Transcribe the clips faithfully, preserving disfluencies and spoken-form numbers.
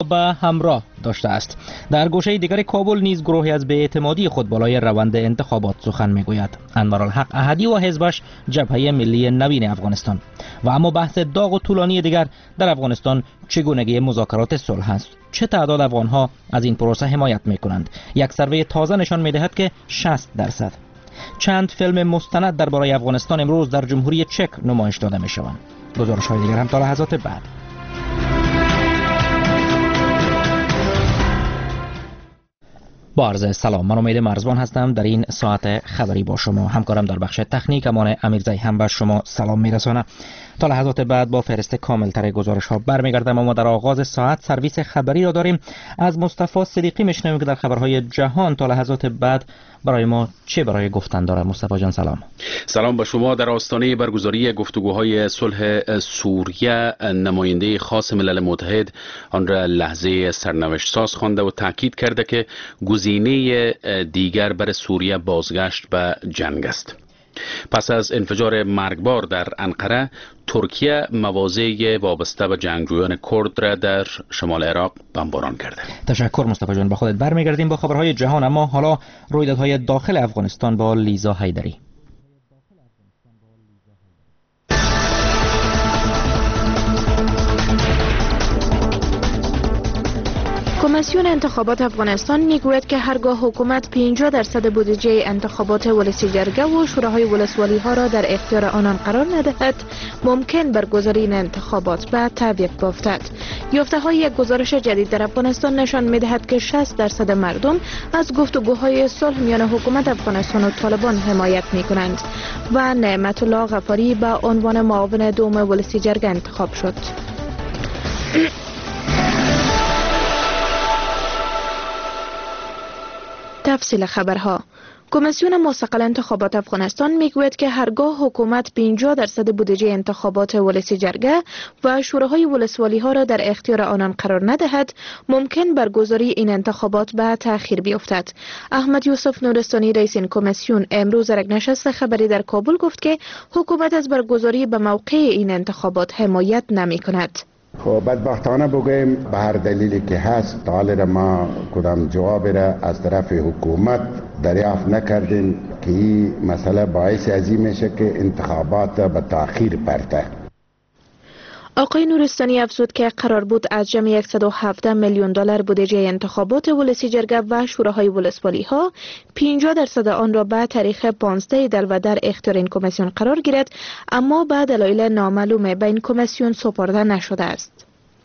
به همراه داشته است. در گوشه دیگر کابل نیز گروهی از بی‌اعتمادی خود بالای روند انتخابات سخن میگوید. انوارالحق احدی و حزبش جبهه ملی نوین افغانستان. و اما بحث داغ و طولانی دیگر در افغانستان چگونگی مذاکرات صلح است. چه تعداد افغانها از این پروسه حمایت میکنند؟ یک سروی تازه نشان میدهد که شصت درصد. چند فیلم مستند درباره افغانستان امروز در جمهوری چک نمایش داده میشوند. گزارش های دیگر هم تا لحظات بعد. با عرض سلام، من امید مرزبان هستم. در این ساعت خبری با شما همکارم در بخش تکنیک امان امیرزی هم به شما سلام میرسانم. تا لحظات بعد با فهرست کاملتر گزارش ها برمیگردم، اما در آغاز ساعت سرویس خبری را داریم. از مصطفی صدیقی میشنویم که در خبرهای جهان تا لحظات بعد برای ما چه برای گفتن داره. مصطفی جان سلام. سلام به شما. در آستانه برگزاری گفتگوهای صلح سوریه، نماینده خاص ملل متحد آن را لحظه سرنوشت ساز خوانده و تاکید کرده که گزینه دیگر بر سوریه بازگشت به جنگ است. پس از انفجار مرگبار در انقره، ترکیه مواضع وابسته به جنگجویان کرد را در شمال عراق بمباران کرده. تشکر مصطفی جان. با خودت برمیگردیم با خبرهای جهان، اما حالا رویدادهای داخل افغانستان با لیزا حیدری. کمیسیون انتخابات افغانستان میگوید که هرگاه حکومت پنجاه درصد بودجه انتخابات ولسی جرگه و شوراهای ولسوالی ها را در اختیار آنان قرار ندهد، ممکن برگزاری این انتخابات به تعویق بافتد. یافته های یک گزارش جدید در افغانستان نشان میدهد که شصت درصد مردم از گفتگوهای صلح میان حکومت افغانستان و طالبان حمایت میکنند و نعمت الله غفاری به عنوان معاون دوم ولسی جرگه انتخاب شد. تفصیل خبرها. کمیسیون مستقل انتخابات افغانستان میگوید که هرگاه حکومت پنجاه درصد بودجه انتخابات ولسی جرگه و شوراهای ولسوالی ها را در اختیار آنان قرار ندهد، ممکن برگزاری این انتخابات به تأخیر بیفتد. احمد یوسف نورستانی رئیس این کمیسیون امروز در یک نشست خبری در کابل گفت که حکومت از برگزاری به موقع این انتخابات حمایت نمی کند. خب بدبختانه بگویم به هر دلیلی که هست تا ما کدام جواب را از طرف حکومت دریافت نکردیم که این مسئله باعث از این میشه که انتخابات به تأخیر برده. آقای نورستانی افزود که قرار بود از جمع صد و هفده میلیون دلار بودجه انتخابات ولسی جرگه و شوراهای ولسوالی ها پنجاه درصد آن را به تاریخ پانزده دلو در اختیار این کمیسیون قرار گیرد، اما به دلایل نامعلوم به این کمیسیون سپرده نشده است.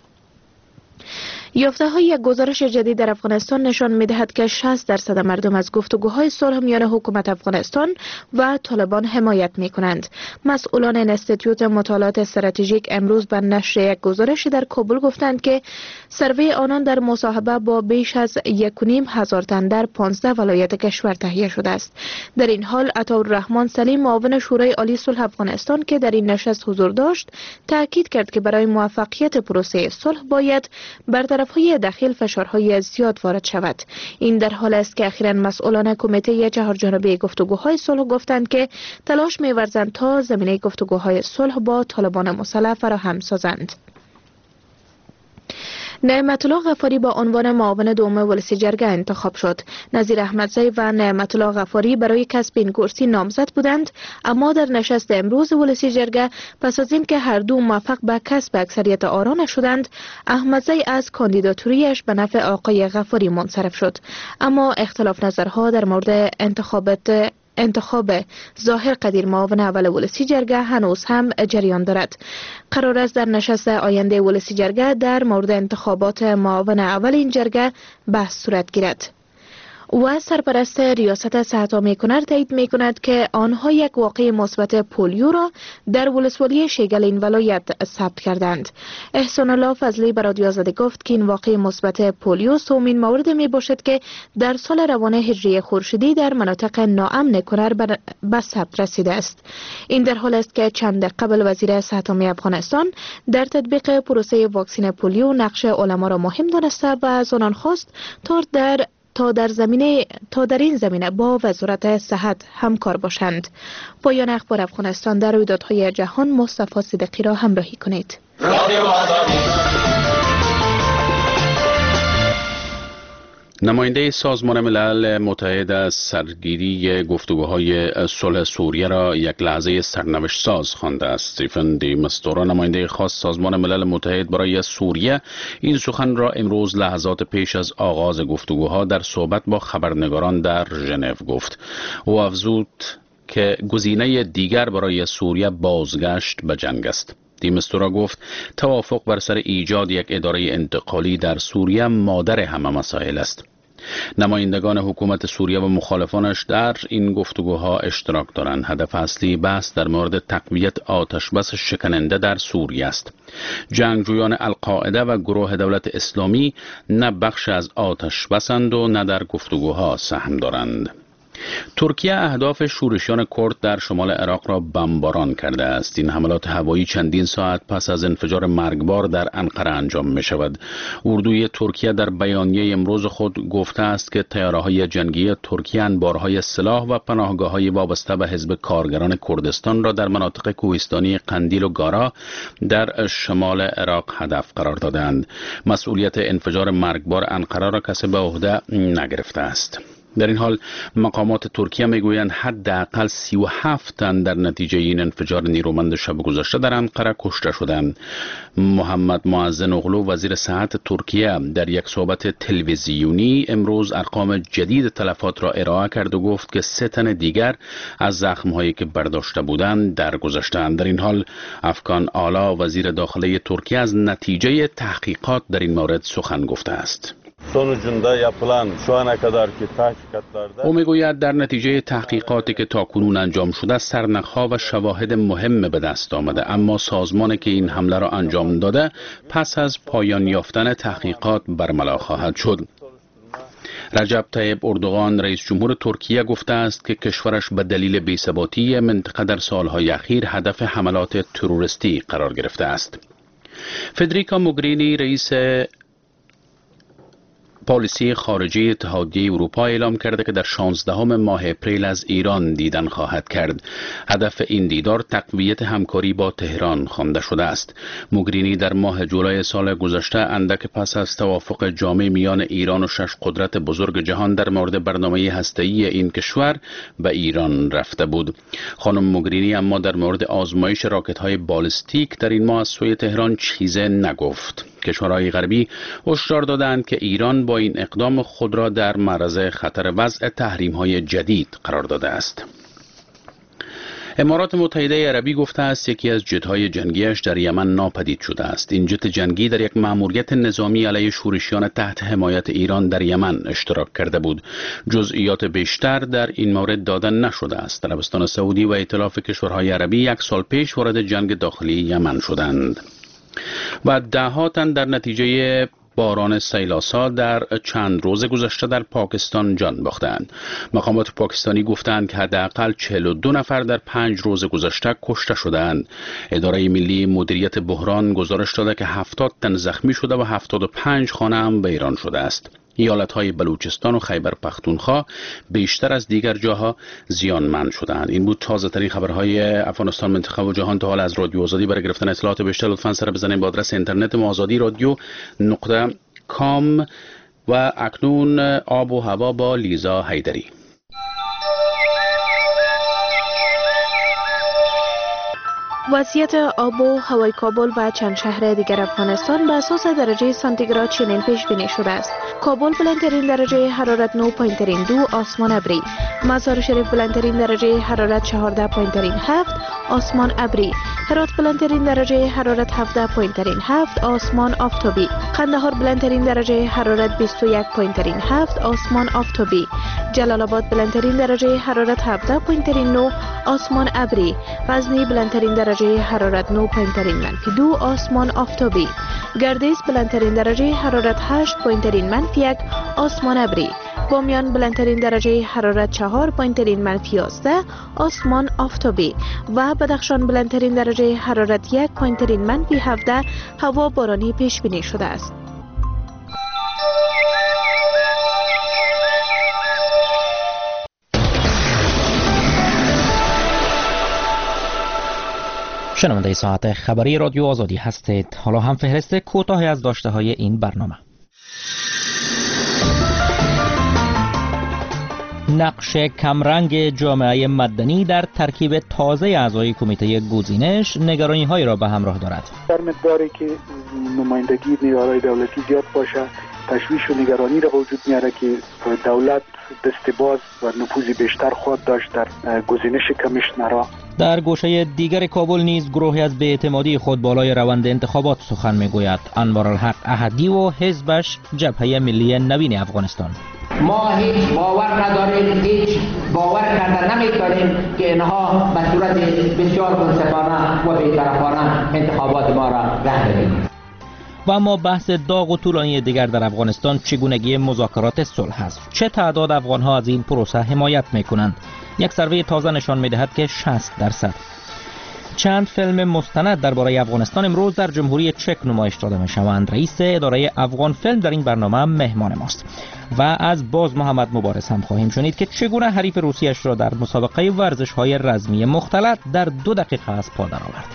یافته های یک گزارش جدید در افغانستان نشان می‌دهد که شصت درصد مردم از گفتگوهای صلح میان حکومت افغانستان و طالبان حمایت می‌کنند. مسئولان انستیتوت مطالعات استراتژیک امروز به نشر یک گزارش در کابل گفتند که سروی آنان در مصاحبه با بیش از یک و نیم هزار تن در پانزده ولایت کشور تهیه شده است. در این حال عطاالرحمن سلیم معاون شورای عالی صلح افغانستان که در این نشست حضور داشت، تاکید کرد که برای موفقیت پروسه صلح باید برطرف های داخل فشارهای زیاد وارد شود. این در حال است که اخیراً مسئولان کمیته چهارجانبه گفتگوهای صلح گفتند که تلاش می‌ورزند تا زمینه گفتگوهای صلح با طالبان مسلح فراهم سازند. نعمت الله غفاری با عنوان معاون دوم ولسی جرگه انتخاب شد. نظیر احمدزی و نعمت الله غفاری برای کسب این کرسی نامزد بودند، اما در نشست امروز ولسی جرگه پس از اینکه هر دو موفق به کسب اکثریت آرا نشدند، احمدزی از کاندیداتوریش به نفع آقای غفاری منصرف شد. اما اختلاف نظرها در مورد انتخابات انتخاب ظاهر قدیر معاون اول ولسی جرگه هنوز هم جریان دارد. قرار است در نشست آینده ولسی جرگه در مورد انتخابات معاون اول این جرگه بحث صورت گیرد. و سرپرست ریاست صحت عامه کنر تایید می کند که آنها یک واقعه مثبت پولیو را در ولسوالی شیگل این ولایت ثبت کردند. احسان الله فضلی به رادیو آزادی گفت که این واقعه مثبت پولیو سومین مورد می باشد که در سال روان هجری خورشیدی در مناطق ناامن کنر به ثبت رسیده است. این در حال است که چند قبل وزیر صحت عامه افغانستان در تطبیق پروسه واکسن پولیو نقش علما را مهم دانسته و از آنان خواست تا در تا در زمینه تا در این زمینه با وزارت صحت همکار باشند. پایان اخبار افغانستان در رویدادهای جهان. مصطفی صدیقی را همراهی کنید. نماینده سازمان ملل متحد از سرگیری گفتگوهای صلح سوریه را یک لحظه سرنوشت ساز خوانده است. استیفن دی مستورا، نماینده خاص سازمان ملل متحد برای سوریه، این سخن را امروز لحظات پیش از آغاز گفتگوها در صحبت با خبرنگاران در ژنو گفت. او افزود که گزینه دیگر برای سوریه بازگشت به جنگ است. دیمستورا گفت توافق بر سر ایجاد یک اداره انتقالی در سوریه مادر همه مسائل است. نمایندگان حکومت سوریه و مخالفانش در این گفتگوها اشتراک دارند. هدف اصلی بحث در مورد تقویت آتشبس شکننده در سوریه است. جنگجویان القاعده و گروه دولت اسلامی نه بخش از آتشبسند و نه در گفتگوها سهم دارند. ترکیه اهداف شورشیان کرد در شمال عراق را بمباران کرده است. این حملات هوایی چندین ساعت پس از انفجار مرگبار در انقره انجام می شود. اردوی ترکیه در بیانیه امروز خود گفته است که طیاره‌های جنگی ترکیه انبارهای سلاح و پناهگاه‌های وابسته به حزب کارگران کردستان را در مناطق کوهستانی قندیل و گارا در شمال عراق هدف قرار دادند. مسئولیت انفجار مرگبار انقره را کسی به عهده نگرفته است. در این حال مقامات ترکیه میگویند حداقل سی و هفت تن در نتیجه این انفجار نیرومند شب گذشته در انقره کشته شدند. محمد معظم اغلو، وزیر صحت ترکیه، در یک صحبت تلویزیونی امروز ارقام جدید تلفات را ارائه کرد و گفت که سه تن دیگر از زخم‌هایی که برداشته بودند درگذشتند. در این حال افکان آلا، وزیر داخلی ترکیه، از نتیجه تحقیقات در این مورد سخن گفته است. او میگوید در نتیجه تحقیقاتی که تاکنون انجام شده سرنخ‌ها و شواهد مهم به دست آمده، اما سازمانی که این حمله را انجام داده پس از پایان یافتن تحقیقات برملا خواهد شد. رجب طیب اردوغان، رئیس جمهور ترکیه، گفته است که کشورش به دلیل بی‌ثباتی منطقه در سالهای اخیر هدف حملات تروریستی قرار گرفته است. فدریکا موگرینی، رئیس پالیسی خارجی اتحادیه اروپا، اعلام کرده که در شانزدهم ماه اپریل از ایران دیدن خواهد کرد. هدف این دیدار تقویت همکاری با تهران خوانده شده است. موگرینی در ماه جولای سال گذشته اندک پس از توافق جامع میان ایران و شش قدرت بزرگ جهان در مورد برنامه هسته‌ای این کشور به ایران رفته بود. خانم موگرینی اما در مورد آزمایش راکت‌های بالستیک در این ماه از سوی تهران چیزی نگفت. کشورهای غربی هشدار دادند که ایران با این اقدام خود را در معرض خطر وضع تحریم‌های جدید قرار داده است. امارات متحده عربی گفته است یکی از جت‌های جنگیش در یمن ناپدید شده است. این جت جنگی در یک مأموریت نظامی علیه شورشیان تحت حمایت ایران در یمن اشتراک کرده بود. جزئیات بیشتر در این مورد داده نشده است. عربستان سعودی و ائتلاف کشورهای عربی یک سال پیش وارد جنگ داخلی یمن شدند و ده ها تن در نتیجه باران سیلاسا در چند روز گذشته در پاکستان جان باختند. مقامات پاکستانی گفتند که حداقل چهل و دو نفر در پنج روز گذشته کشته شدند. اداره ملی مدیریت بحران گزارش داده که هفتاد تن زخمی شده و هفتاد و پنج خانه هم ویران شده است. ایالت‌های بلوچستان و خیبر پختونخوا بیشتر از دیگر جاها زیانمند شدند. این بود تازه ترین خبرهای افغانستان، منطقه و جهان. تا حال از رادیو آزادی برای گرفتن اطلاعات بیشتر لطفاً سر بزنید به آدرس اینترنت ما آزادی رادیو نقطه کام. و اکنون آب و هوا با لیزا حیدری. وضعیت آب و هوای کابل و چند شهر دیگر افغانستان به اساس درجه سانتیگراد چنین پیش بینی شده است. کابل بلندترین درجه حرارت نه پایین ترین دو، آسمان ابری. مزار شریف بلندترین درجه حرارت چهارده پایین ترین هفت، آسمان ابری. هرات بلندترین درجه حرارت هفده پایین ترین هفت، آسمان آفتابی. قندهار بلندترین درجه حرارت بیست و یک پایین ترین هفت، آسمان آفتابی. جلال آباد بلندترین درجه حرارت هفده پایین ترین نه، آسمان ابری. غزنی بلندترین درجه حرارت نه پایین ترین منفی دو، آسمان آفتابی. گردیز بلندترین درجه حرارت هشت پایین ترین منفی یک، آسمان ابری. بامیان بلندترین درجه حرارت چهار پایین ترین منفی یازده، آسمان آفتابی. و بدخشان بلندترین درجه حرارت یک پایین ترین منفی هفده، هوا بارانی پیش بینی شده است. شنونده ساعت خبری رادیو آزادی هستید. حالا هم فهرست کوتاهی از داشته های این برنامه. نقش کمرنگ جامعه مدنی در ترکیب تازه اعضای کمیته گزینش نگرانی‌هایی را به همراه دارد. در مقداری که نمایندگی نیروهای دولتی زیاد باشه، تشویش و نگرانی را وجود میاره که دولت دست باز و نفوذ بیشتر خواهد داشت در گزینش کمیشنرها. در گوشه دیگر کابل نیز گروهی از بی‌اعتمادی خود بالای روند انتخابات سخن میگوید. انوارالحق احدی و حزبش جبهه ملی نوین افغانستان. ما هیچ باور نداریم، هیچ باور کرده نمی‌کنیم که اینها به صورت بسیار منصفانه و بی‌طرفانه انتخابات ما را راه بدهند. و اما بحث داغ و طولانی دیگر در افغانستان چگونگی مذاکرات صلح است. چه تعداد افغان‌ها از این پروسه حمایت می‌کنند؟ یک سروی تازه نشان می‌دهد که شصت درصد. چند فیلم مستند درباره افغانستان امروز در جمهوری چک نمایش داده می‌شوند. رئیس اداره افغان فیلم در این برنامه مهمان ماست. و از باز محمد مبارز هم خواهیم شنید که چگونه حریف روسیش را در مسابقه ورزش‌های رزمی مختلط در دو دقیقه از پا درآورد.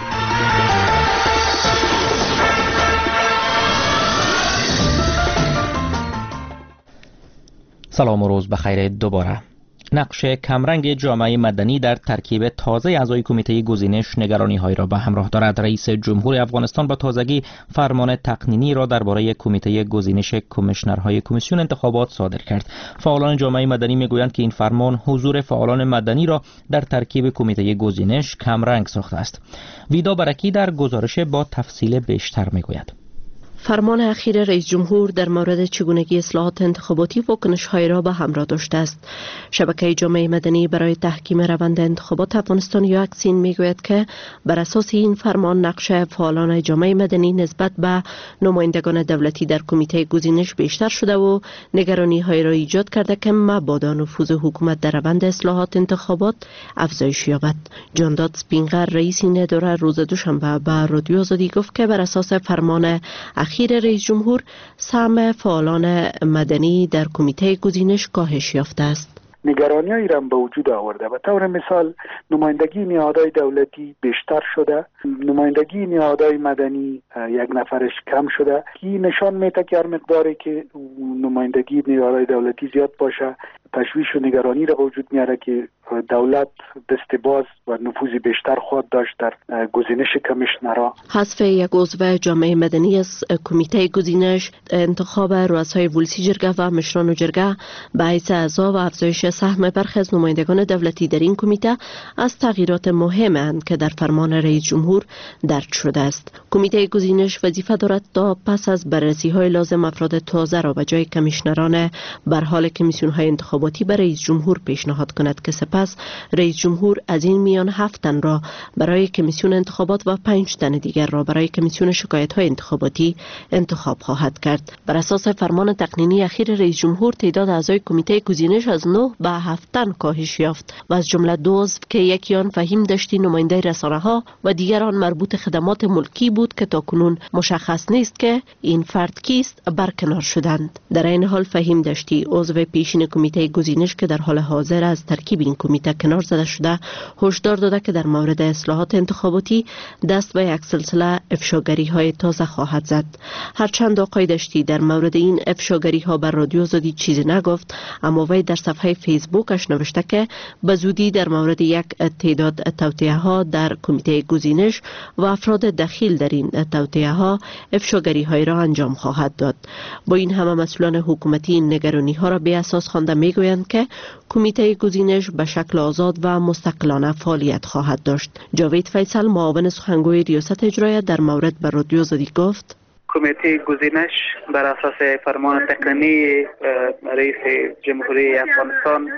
سلام و روز بخیر دوباره. نقش کمرنگ جامعه مدنی در ترکیب تازه اعضای کمیته گزینش نگرانی‌هایی را به همراه دارد. رئیس جمهور افغانستان با تازگی فرمان تقنینی را درباره کمیته گزینش کمیشنرهای کمیسیون انتخابات صادر کرد. فعالان جامعه مدنی میگویند که این فرمان حضور فعالان مدنی را در ترکیب کمیته گزینش کمرنگ ساخته است. ویدا برکی در گزارش با تفصیل بیشتر میگوید. فرمان اخیر رئیس جمهور در مورد چگونگی اصلاحات انتخاباتی واکنش‌های را به همراه داشته است. شبکه جامعه مدنی برای تحکیم روند انتخابات افغانستان یا اکسین میگوید که بر اساس این فرمان نقش فعالان جامعه مدنی نسبت به نمایندگان دولتی در کمیته گزینش بیشتر شده و نگرانی‌های را ایجاد کرده که مبادا نفوذ حکومت در روند اصلاحات انتخابات افزایش یابد. جانداد سپینغر رئیس این اداره روز دوشنبه به رادیو آزادی گفت که بر اساس فرمان اخیر رئیس جمهور سهم فعالان مدنی در کمیته گزینش کاهش یافته است. نگرانی‌هایی را به وجود آورده. به طور مثال نمایندگی نهادهای دولتی بیشتر شده، نمایندگی نهادهای مدنی یک نفرش کم شده. این نشان میده که هر مقداری که نمایندگی نهادهای دولتی زیاد باشه، تشویش و نگرانی را وجود میاره که دولت دست باز و نفوذ بیشتر خواهد داشت در گزینش کمیشنرها. حذف یک عضو جامعه مدنی از کمیته گزینش، انتخاب رؤسای ولسی جرگه و مشران جرگه به حیث اعضا و افزایش سهم برخی از نمایندگان دولتی در این کمیته از تغییرات مهمند که در فرمان رئیس جمهور درج شده است. کمیته گزینش وظیفه دارد تا پس از بررسی های لازم افراد تازه را به جای کمیشنران بر حال کمیسیون های انتخاباتی به رئیس جمهور پیشنهاد کند که سپس رئیس جمهور از این میان هفت تن را برای کمیسیون انتخابات و پنج تن دیگر را برای کمیسیون شکایت های انتخاباتی انتخاب خواهد کرد. بر اساس فرمان تقنینی اخیر رئیس جمهور تعداد اعضای کمیته گزینش از نه به هفت تن کاهش یافت و از جمله دو عضو که یکی آن فهیم داشتی نماینده رسانه ها و دیگر آن مربوط خدمات ملکی بود که تاکنون مشخص نیست که این فرد کیست برکنار شدند. در این حال فهیم داشتی عضو پیشین کمیته گزینش که در حال حاضر از ترکیب این کمیته کنار زده شده هشدار داده که در مورد اصلاحات انتخاباتی دست به یک سلسله افشاگری های تازه خواهد زد. هرچند آقای داشتی در مورد این افشاگری ها بر رادیو آزادی چیزی نگفت، اما وی در صفحه فیسبوکش نوشته که به زودی در مورد یک تعداد توطئه ها در کمیته گزینش و افراد دخیل در این توطئه ها افشاگری های را انجام خواهد داد. با این همه مسئولان حکومتی این نگرانی ها را بی اساس خوانده میگویند که کمیته گزینش به شکل آزاد و مستقلانه فعالیت خواهد داشت. جاوید فیصل معاون سخنگوی ریاست اجرایی در مورد به رادیو آزادی گفت: کمیته گزینش بر اساس فرمان تقنینی رئیس جمهوری افغانستان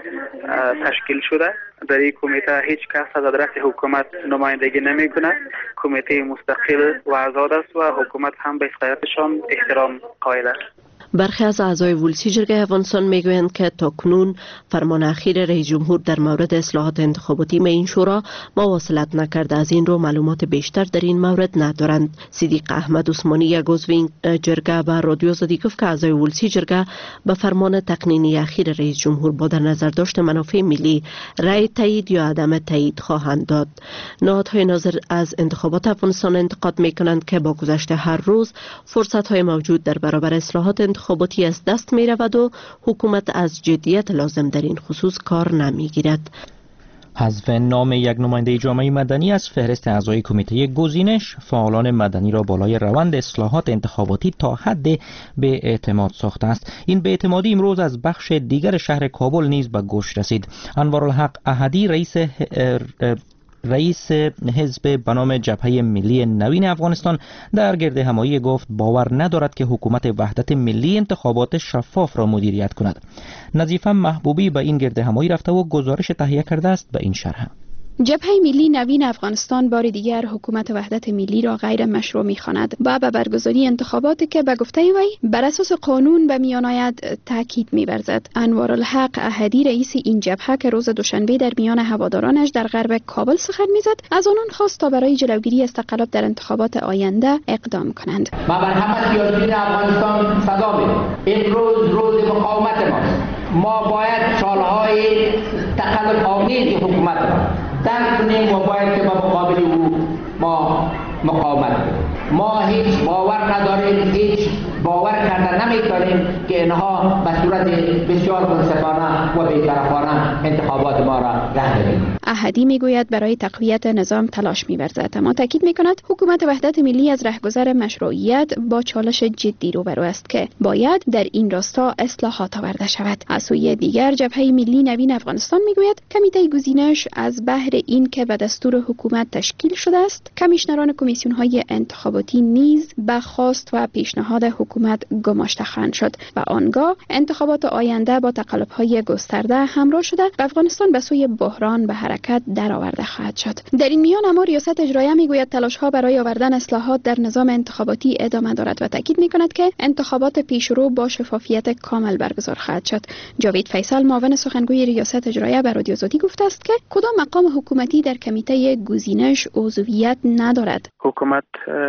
تشکیل شده. در این کمیته هیچ کس از آدرس حکومت نمایندگی نمی کند. کمیته مستقل و آزاد است و حکومت هم به اختیاراتشان احترام قائل است. برخی از اعضای ولسی جرگه افغانستان میگویند که تاکنون فرمان اخیر رئیس جمهور در مورد اصلاحات انتخاباتی به این شورا مواصلت نکرده، از این رو معلومات بیشتر در این مورد ندارند. صدیق احمد عثمانی یک عضو این جرگه به رادیو آزادی گفت که اعضای ولسی جرگه به فرمان تقنینی اخیر رئیس جمهور با در نظر داشت منافع ملی رأی تایید یا عدم تایید خواهند داد. نهادهای ناظر از انتخابات افغانستان انتقاد میکنند که با گذشت هر روز فرصت های موجود در برابر اصلاحات انتخاباتی از دست می رود و حکومت از جدیت لازم در این خصوص کار نمی گیرد. حذف نام یک نماینده جامعه مدنی از فهرست اعضای کمیته گزینش فعالان مدنی را بالای روند اصلاحات انتخاباتی تا حد به اعتماد ساخته است. این به اعتمادی امروز از بخش دیگر شهر کابل نیز به گوش رسید. انوارالحق احدی رئیس رئیس حزب به نام جبهه ملی نوین افغانستان در گرد همایی گفت باور ندارد که حکومت وحدت ملی انتخابات شفاف را مدیریت کند. نظیفه محبوبی به این گرد همایی رفته و گزارش تهیه کرده است به این شرح. جبهه ملی نوین افغانستان بار دیگر حکومت وحدت ملی را غیر مشروع می‌خواند و به برگزاری انتخاباتی که به گفته وی بر اساس قانون به میان آید تاکید می‌ورزد. انوارالحق احدی رئیس این جبهه که روز دوشنبه در میان هوادارانش در غرب کابل سخن می‌زد از آنان خواست تا برای جلوگیری از تقلب در انتخابات آینده اقدام کنند. ما بر همه سیاسیون افغانستان صدا می‌دهیم امروز روز مقاومت ماست. ما باید چالهای تقلب آمیز حکومت را درک کنیم و باید که با مقابل او ما مقاومت کنیم. ما هیچ باور نداریم، هیچ باور کردن نمیتونیم که اینها به صورت بسیار منصفانه و بی‌طرفانه انتخابات ما را راه بدهیم. احدی میگوید برای تقویت نظام تلاش می‌ورزد، اما تاکید می‌کند حکومت وحدت ملی از رهگذر مشروعیت با چالش جدی روبرو است که باید در این راستا اصلاحات آورده شود. از سوی دیگر جبهه ملی نوین افغانستان میگوید کمیته گزینش از بهر این که به دستور حکومت تشکیل شده است، کمیشنران کمیسیون‌های انتخاباتی نیز به خواست و پیشنهاد حکومت گماشته خواهند شد و آنگاه انتخابات آینده با تقلب‌های گسترده همراه شده و افغانستان به سوی بحران به حرکت درآورده خواهد شد. در این میان اما ریاست اجراییه میگوید تلاش‌ها برای آوردن اصلاحات در نظام انتخاباتی ادامه دارد و تاکید می‌کند که انتخابات پیشرو با شفافیت کامل برگزار خواهد شد. جاوید فیصل معاون سخنگوی ریاست اجراییه به رادیو آزادی گفته است که کدام مقام حکومتی در کمیته گزینش عضویت ندارد. حکومت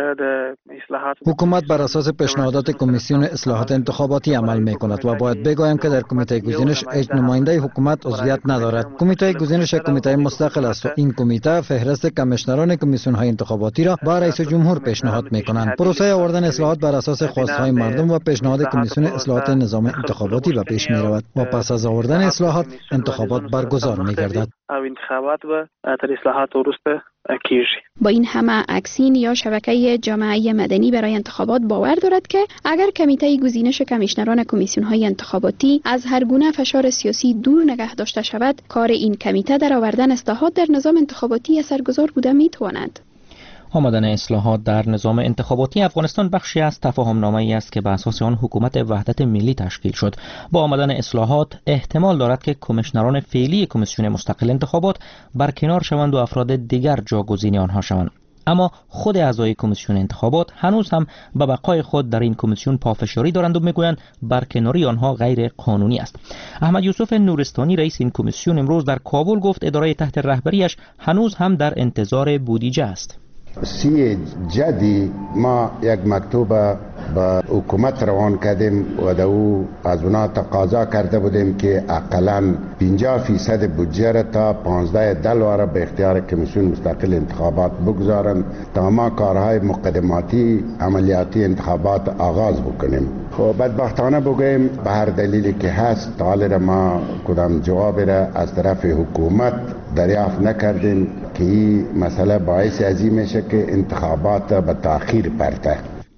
اصلاحات حکومت بر اساس پیشنهادات کمیسیون اصلاحات انتخاباتی عمل می‌کند و باید بگویم که در کمیته گزینش هیچ نماینده حکومت عضویت ندارد. کمیته گزینش یک کمیته مستقل است و این کمیته فهرست کمیشنران کمیسیون‌های انتخاباتی را با رئیس جمهور پیشنهاد می‌کنند. پروسه آوردن اصلاحات بر اساس خواست‌های مردم و پیشنهاد کمیسیون اصلاحات نظام انتخاباتی به پیش می‌رود و پس از آوردن اصلاحات انتخابات برگزار می‌گردد. انتخابات و تر اصلاحات ورسته کیږي. با این همه اکسین یا شبکه جامعه مدنی برای انتخابات باور دارد که اگر کمیته گزینش کمیشنران کمیسیون‌های انتخاباتی از هر گونه فشار سیاسی دور نگه داشته شود، کار این کمیته در آوردن اصلاحات در نظام انتخاباتی اثرگذار بوده می‌تواند. آمدن اصلاحات در نظام انتخاباتی افغانستان بخشی از تفاهم‌نامه‌ای است که بر اساس آن حکومت وحدت ملی تشکیل شد. با آمدن اصلاحات احتمال دارد که کمیشنران فعلی کمیسیون مستقل انتخابات برکنار شوند و افراد دیگر جاگزین آنها شوند. اما خود اعضای کمیسیون انتخابات هنوز هم به بقای خود در این کمیسیون پافشاری دارند و میگویند برکناری آنها غیر قانونی است. احمد یوسف نورستانی رئیس این کمیسیون امروز در کابل گفت اداره تحت رهبریش هنوز هم در انتظار بودجه است. سی جدی ما یک مکتوب به حکومت روان کردیم و دو از اونا تقاضا کرده بودیم که اقلاً پنجاه فیصد بودجه را تا پانزده دلار به اختیار کمیسیون مستقل انتخابات بگذارن تا ما کارهای مقدماتی عملیاتی انتخابات آغاز بکنیم. خب بدبختانه بگویم به هر دلیلی که هست تا حالا ما کدام جواب را از طرف حکومت دریافت نکردیم که این مسئله باعث ازی میشه که انتخابات به تأخیر برده.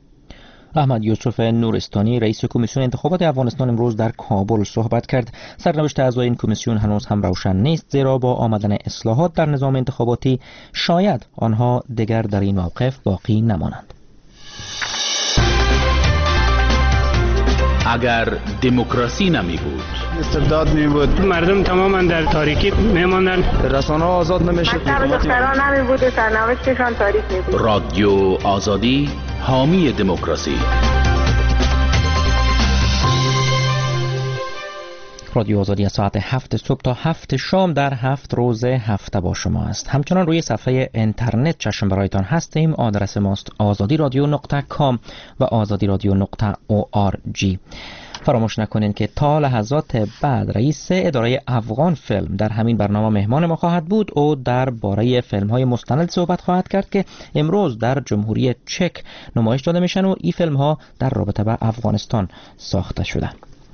احمد یوسف نورستانی رئیس کمیسیون انتخابات افغانستان امروز در کابل صحبت کرد. سرنوشت اعضای این کمیسیون هنوز هم روشن نیست، زیرا با آمدن اصلاحات در نظام انتخاباتی شاید آنها دیگر در این موقف باقی نمانند. اگر دموکراسی نمی بود، استبداد می بود، مردم تماما در تاریکی می ماندن، رسانه ها آزاد نمیشد، مکتب دختران نمی بود و سرنوشتشان تاریک می بود. رادیو آزادی حامی دموکراسی. رادیو آزادی از ساعت هفت صبح تا هفت شام در هفت روز هفته با شما است. همچنان روی صفحه اینترنت چشم برایتان هستیم. آدرس ماست آزادی رادیو نقطه کام و آزادی رادیو نقطه او آر جی. فراموش نکنید که تا لحظات بعد رئیس اداره افغان فیلم در همین برنامه مهمان ما خواهد بود. او درباره فیلم‌های مستند صحبت خواهد کرد که امروز در جمهوری چک نمایش داده میشن و این فیلم‌ها در رابطه با افغانستان ساخته شده.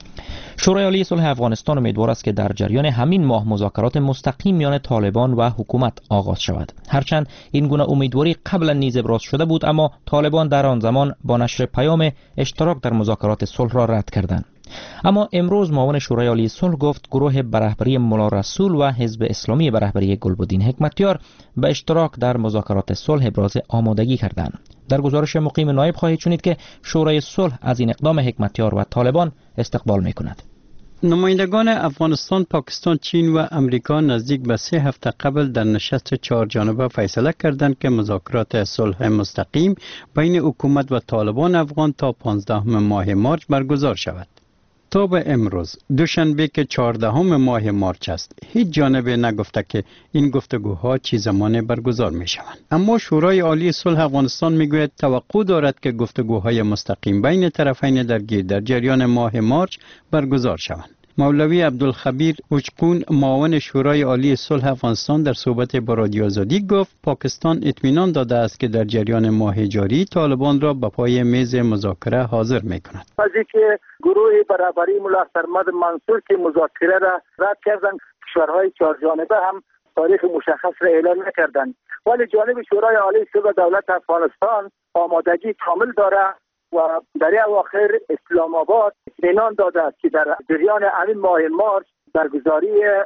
شورای عالی صلح افغانستان امیدوار است که در جریان همین ماه مذاکرات مستقیم میان طالبان و حکومت آغاز شود. هرچند این گونه امیدواری قبلا نیز ابراز شده بود، اما طالبان در آن زمان با نشر پیام اشتراک در مذاکرات صلح را رد کردند. اما امروز معاون شورای عالی صلح گفت گروه به رهبری ملا رسول و حزب اسلامی به رهبری گلبدین حکمتیار به اشتراک در مذاکرات صلح ابراز آمادگی کردند. در گزارش مقیم نایب خواهید شنید که شورای صلح از این اقدام حکمتیار و طالبان استقبال می‌کند. نمایندگان افغانستان، پاکستان، چین و امریکا نزدیک به سه هفته قبل در نشست چهار جانبه فیصله کردند که مذاکرات صلح مستقیم بین حکومت و طالبان افغان تا پانزدهم ماه مارچ برگزار شود. تا به امروز دوشنبه که چهاردهم ماه مارچ است، هیچ جانب نگفته که این گفتگوها چه زمان برگزار می شوند. اما شورای عالی صلح افغانستان می گوید توقع دارد که گفتگوهای مستقیم بین طرفین درگیر در جریان ماه مارچ برگزار شوند. مولوی عبدالخبیر اوچقون معاون شورای عالی صلح افغانستان در صحبت با رادیو آزادی گفت پاکستان اطمینان داده است که در جریان ماه جاری طالبان را به پای میز مذاکره حاضر می‌کند. از اینکه گروه برابری ملا سرمد منصور که مذاکره را رد کردند، کشورهای چهار جانبه هم تاریخ مشخص را اعلان نکردند، ولی جانب شورای عالی صلح دولت افغانستان آمادگی کامل دارد و در اواخر اسلام آباد اطمینان داده است که در جریان همین ماه مارچ برگزاری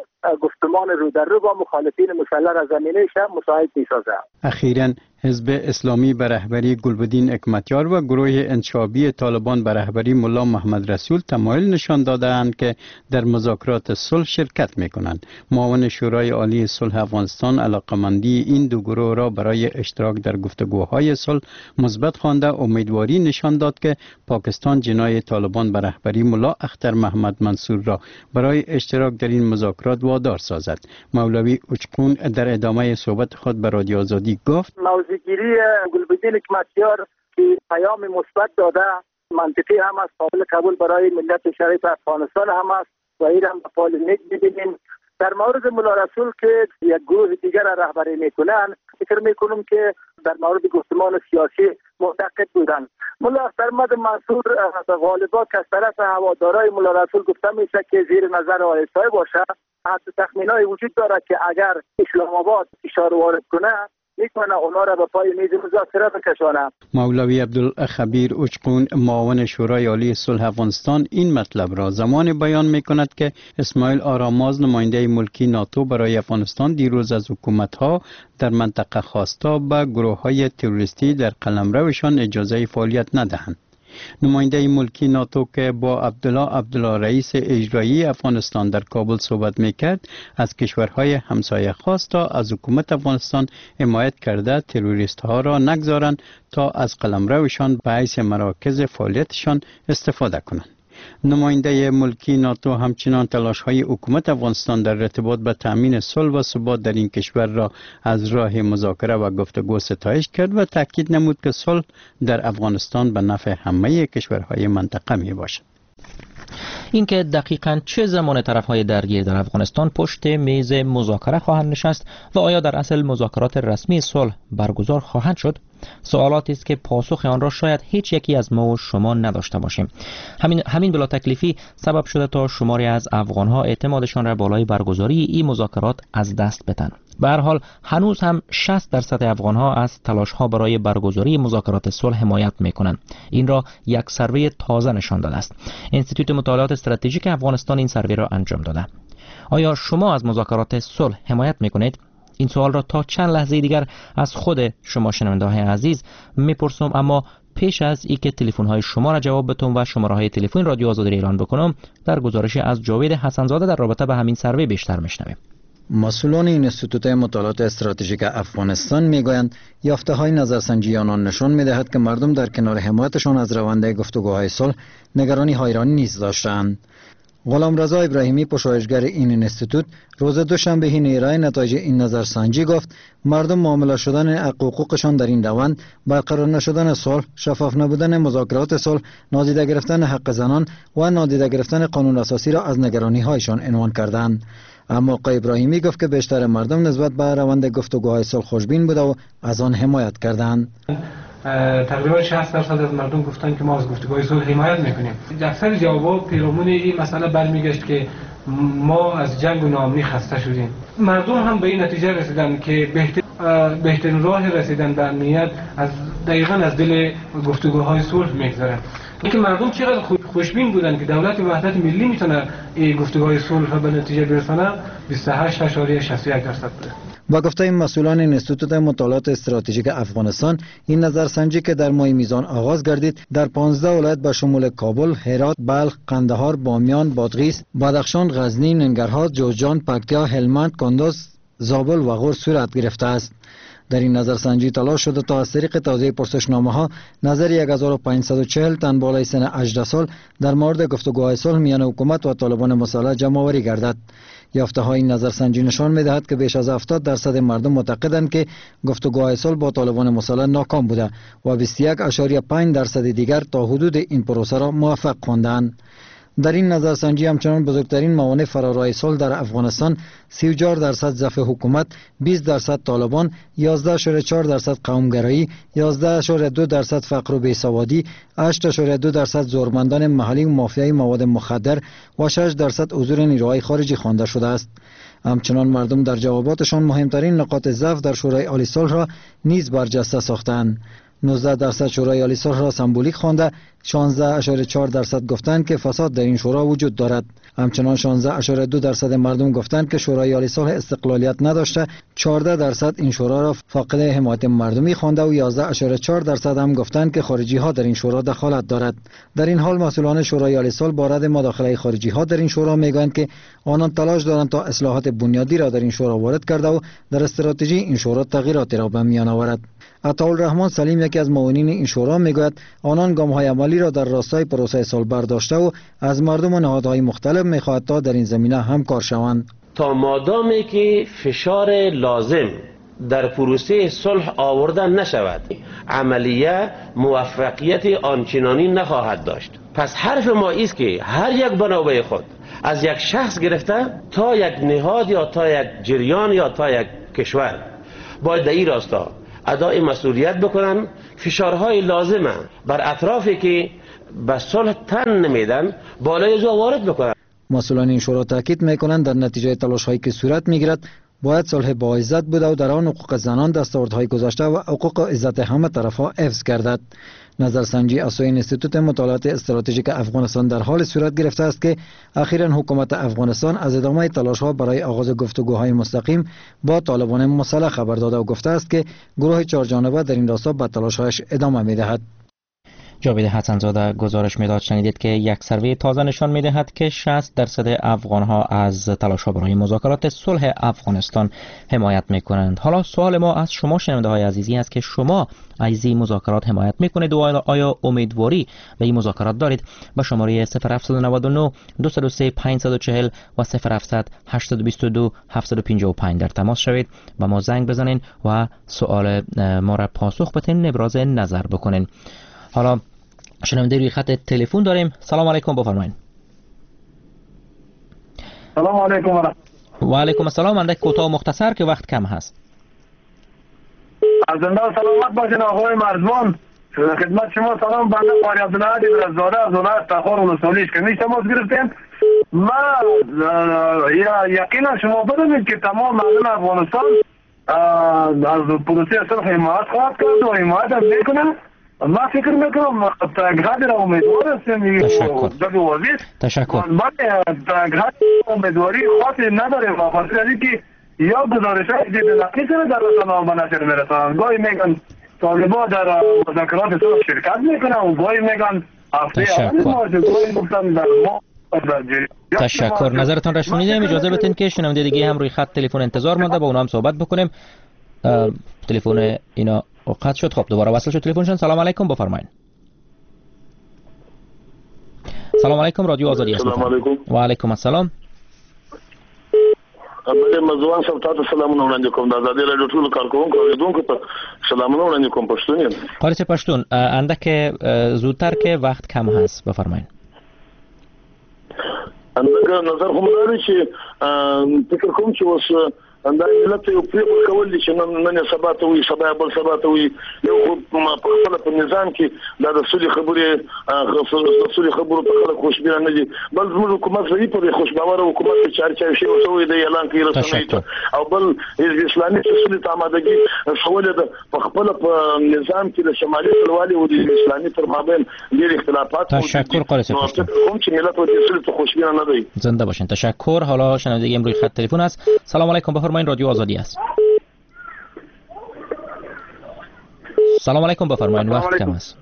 گفتمان رو در رو با مخالفین مسلح را زمینه شب مساعد می‌سازد. اخیراً حزب اسلامی به رهبری گلبدین حکمتیار و گروه انشابی طالبان به رهبری ملا محمد رسول تمایل نشان داده‌اند که در مذاکرات صلح شرکت می‌کنند. معاون شورای عالی صلح افغانستان علاقمندی این دو گروه را برای اشتراک در گفتگوهای صلح مثبت خوانده امیدواری نشان داد که پاکستان جنای طالبان به رهبری ملا اختر محمد منصور را برای اشتراک در این مذاکرات وادار سازد. مولوی اوچقون در ادامه صحبت خود به رادیو آزادی گفت موضوعگیری گلبدین حکمتیار که پیام مثبت داده منطقی هم است، قابل قبول برای ملت شریف افغانستان هم است و این هم به فال نیک می‌بینیم. در مورد ملا رسول که یک گروه دیگر را رهبری میکنن، فکر میکنم که در مورد گفتمان سیاسی معتقد بودند. ملا سرمد منصور غالبا که از طرف هوادارای ملا رسول گفته میشه که زیر نظر آیسای باشه. حتی تخمینای وجود دارد که اگر اسلام آباد فشار وارد کنه میتونه اونا را به پای میز مذاکره بکشانه. مولوی عبدالخبیر اوچقون معاون شورای عالی صلح افغانستان این مطلب را زمان بیان میکند که اسماعیل آراماز نماینده ملکی ناتو برای افغانستان دیروز از حکومت‌ها در منطقه خواسته به گروه‌های تروریستی در قلمروشان اجازه فعالیت ندهند. نماینده ملکی ناتو که با عبدالله عبدالله رئیس اجرایی افغانستان در کابل صحبت میکرد از کشورهای همسایه خواست تا از حکومت افغانستان حمایت کرده تروریست ها را نگذارند تا از قلمروشان به حیث مراکز فعالیتشان استفاده کنند. نماینده ملکی ناتو همچنان تلاش‌های حکومت افغانستان در ارتباط به تأمین صلح و ثبات در این کشور را از راه مذاکره و گفتگو ستایش کرد و تاکید نمود که صلح در افغانستان به نفع همه کشورهای منطقه می باشد. اینکه دقیقاً چه زمان طرف‌های درگیر در افغانستان پشت میز مذاکره خواهند نشست و آیا در اصل مذاکرات رسمی صلح برگزار خواهند شد، سوالاتی است که پاسخ آن را شاید هیچ یکی از ما و شما نداشته باشیم. همین همین بلا تکلیفی سبب شده تا شماری از افغان‌ها اعتمادشان را بالای برگزاری این مذاکرات از دست بدن. به هر حال هنوز هم شصت درصد افغان‌ها از تلاش‌ها برای برگزاری مذاکرات صلح حمایت می‌کنند. این را یک سروی تازه نشان داده است. انستیتوت مطالعات استراتژیک افغانستان این سروی را انجام داده. آیا شما از مذاکرات صلح حمایت می‌کنید؟ این سوال را تا چند لحظه دیگر از خود شما شنونده‌های عزیز میپرسم، اما پیش از اینکه تلفن‌های شما را جواب بدم و شماره‌های تلفن رادیو آزادی اعلان بکنم، در گزارشی از جاوید حسن‌زاده در رابطه با همین سروی بیشتر میشنویم. مسئولان این انستیتوت مطالعات استراتژیک افغانستان میگویند یافته‌های نظرسنجی آنان نشان می‌دهد که مردم در کنار حمایتشان از روند گفتگوهای صلح نگرانی حیرانی نیز داشتند. غلامرضا ابراهیمی پژوهشگر این اینستیتوت روز دوشنبه نیرای نتایج این نظرسنجی گفت مردم معامله شدن حقوقشان در این روند، برقرار نشدن صلح، شفاف نبودن مذاکرات صلح، نادیده گرفتن حق زنان و نادیده گرفتن قانون اساسی را از نگرانی هایشان عنوان کردند. اما آقای ابراهیمی گفت که بیشتر مردم نسبت به روند گفتگوهای صلح خوشبین بوده و از آن حمایت کردند. تقریبا شصت درصد از مردم گفتن که ما از گفتگوهای صلح حمایت میکنیم. اکثر جوابا پیرامون این مسئله برمیگشت که ما از جنگ و ناامنی خسته شدیم. مردم هم به این نتیجه رسیدن که بهتر بهترین راه رسیدن به امنیت از دقیقاً از دل گفتگوهای صلح میگذره. اینکه مردم چقدر خوشبین بودن که دولت وحدت ملی میتونه این گفتگوهای صلح را به نتیجه برسونه، بیست و هشت اشاریه شصت و یک درصد بوده. با گفته مسئولان اینستیتوت مطالعات استراتژیک افغانستان، این نظرسنجی که در ماه میزان آغاز گردید در پانزده ولایت به شمول کابل، هرات، بلخ، قندهار، بامیان، بادغیس، بدخشان، غزنی، ننگرهار، جوزجان، پکتیا، هلمند، کندز، زابل و غور صورت گرفته است. در این نظرسنجی تلاش شده تا از طریق توزیع پرسشنامه ها نظر یک هزار و پانصد و چهل تن بالای سن هجده سال در مورد گفتگوهای صلح میان حکومت و طالبان مسلح جمع آوری گردد. یافته های این نظرسنجی نشان می‌دهد که بیش از هفتاد درصد مردم معتقدند که گفتگوهای صلح با طالبان مسلح ناکام بوده و بیست و یک اشاریه پنج درصد دیگر تا حدود این پروسه را موفق خواندند. در این نظرسنجی همچنان بزرگترین موانع فرارای صلح در افغانستان سی و چهار درصد ضعف حکومت، بیست درصد طالبان، یازده اشاریه چهار درصد قومگرایی، یازده اشاریه دو درصد فقر و بیسوادی، هشت اشاریه دو درصد زورمندان محلی و مافیای مواد مخدر و شش درصد حضور نیروهای خارجی خوانده شده است. همچنان مردم در جواباتشان مهمترین نقاط ضعف در شورای عالی صلح را نیز برجسته ساختند. نوزده درصد شورای عالی صلح را سمبولیک خوانده، شانزده اشاریه چهار درصد گفتند که فساد در این شورا وجود دارد. همچنان شانزده اشاریه دو درصد مردم گفتند که شورای عالی صلح استقلالیت نداشته، چهارده درصد این شورا را فاقد حمایت مردمی خوانده و یازده اشاریه چهار درصد هم گفتند که خارجی ها در این شورا دخالت دارد. در این حال مسئولان شورای عالی صلح با رد مداخله خارجی ها در این شورا میگویند که آنان تلاش دارند تا اصلاحات بنیادی را در این شورا وارد کرده و در استراتژی این شورا تغییراتی را به میان آورد. عطاالرحمن سلیم یکی از معاونین این شورا میگوید آنان گام‌های عملی را در راستای پروسه صلح برداشته و از مردم و نهادهای مختلف میخواهد تا در این زمینه همکار شوند. تا مادامی که فشار لازم در پروسه صلح آورده نشود، عملیه موفقیت آنچنانی نخواهد داشت. پس حرف ما است که هر یک بنابه خود از یک شخص گرفته تا یک نهاد یا تا یک جریان یا تا یک کشور باید در این راستا ادای مسئولیت بکنن، فشارهای لازمه بر اطرافی که به صلح تن نمیدن بالای زو وارد بکنن. مسئولان این شورا تاکید میکنند در نتیجه تلاش هایی که صورت میگیرد باید صلح با عزت بوده و در آن حقوق زنان، دستاوردهای گذشته و حقوق عزت همه طرفها حفظ گردد. نظرسنجی از سوی اینستیتوت مطالعات استراتژیک افغانستان در حال صورت گرفته است که اخیراً حکومت افغانستان از ادامه تلاش‌ها برای آغاز گفتگوهای مستقیم با طالبان مسلح خبر داده و گفته است که گروه چهارجانبه در این راستا به تلاش‌هایش ادامه می‌دهد. جاوید حسن‌زاده گزارش میداد شنیدید که یک سروی تازه نشان میدهد که شصت درصد افغان‌ها از تلاش‌ها برای مذاکرات صلح افغانستان حمایت میکنند. حالا سوال ما از شما شنونده‌های عزیزی است که شما از این مذاکرات حمایت میکنید و آیا امیدواری به این مذاکرات دارید؟ با شماره صفر هفت نه نه دو صفر سه پنج چهار صفر و صفر هفت هشت دو دو هفت پنج پنج در تماس شوید و ما زنگ بزنین و سوال ما را پاسخ بدین، ابراز نظر بکنین. حالا شنونده روی خط تلفن داریم. سلام علیکم، بفرمایید. سلام علیکم. و علیکم السلام. اندک کوتاه و مختصر که وقت کم هست. از زنده و سلامت باشین آقای مرزبان. خدمت شما سلام. بنده قاری عبدالعادی برزاده از ولایت تخار ولسوالیش که میشه تماس گرفتیم. ما یقینا شما بدونید که تمام مردم افغانستان از پروسه صلح حمایت خواهد کرد و حمایت هم میکنه. ما فکر میکنم تاگهادی را امیدوار هستیم. تشکر. تشکر. تاگهادی امیدواری خاصی نداریم و خاطر از اینکه یا گزارش های جدید نقیص در رسانه‌ها به نشر میرسند. گاهی میگن طالبان در مذاکرات صلح شرکت میکنن و گاهی میگن هفته اول گاهی گفتن در ما. تشکر. نظرتان را شنیدیم. اجازه بدین که شنونده دیگه هم روی خط تلفن انتظار مونده، با اونها هم صحبت بکنیم. تلفن اینا قطع شد. خب دوباره وصل شد تلفنشون. سلام علیکم، بفرمایید. سلام علیکم، رادیو آزادی است. سلام علیکم. و علیکم السلام. بله مزوان صاحب تاسو سلامونه وړاندې کوم د آزادي رادیو ټول کارکونکو اوریدونکو ته سلامونه وړاندې کوم. پښتون یم. قاری پښتون اندک زودتر که وقت کم هست بفرمایید. اندک نظر هم لري چې فکر کوم چې اوس دا ملت یو پریکړه کول دي چې نن نن سبا ته وي سبا بل سبا ته وي یو په خپل په نظام کې دا د سولې خبرې د سولې خبرو په خلک خوشبینه نه دي بل زموږ حکومت صحیح په خوشباور حکومت چې چار چار شي وسوي د اعلان کوي رسمي او بل حزب اسلامي سولې ته آمادګي سوال ده په خپل په نظام کې د شمالي ټولوالي او د اسلامي تر مابین ډېر اختلافات تشکر قاری پښتون. کوم چې ملت د سولې ته خوشبینه نه دی. زنده باشین. تشکر. حالا شنونده امروز خط تلفن است. سلام علیکم، بفرمایید، رادیو آزادی است. سلام علیکم، بفرمایید، وقت کم است.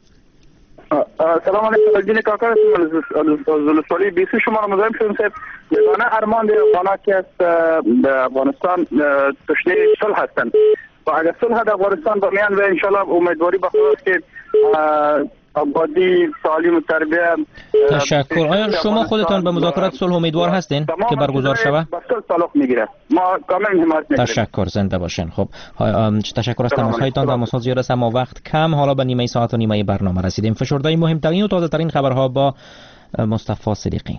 سلام علیکم جناب کاکا، از سوالی بیست شما را مزاحم شدم صاحب. یگانه ارمان در افغانات که است در افغانستان تشنه صلح هستند و اگر صلح در افغانستان برمیان و انشالله امیدواری به خداست که آبادی، تعلیم و تربیت. تشکر. آیا شما خودتان به مذاکرات صلح امیدوار هستین که برگزار شود؟ تعلق میگیره. ما کاملا حمایت میکنیم. تشکر. زنده باشین. خب تشکر از تماس‌هایتان. در مساز زیاد است اما وقت کم. حالا به نیمه ساعت و نیمه برنامه رسیدیم. فشرده مهمترین و تازه ترین خبرها با مصطفی صدیقی.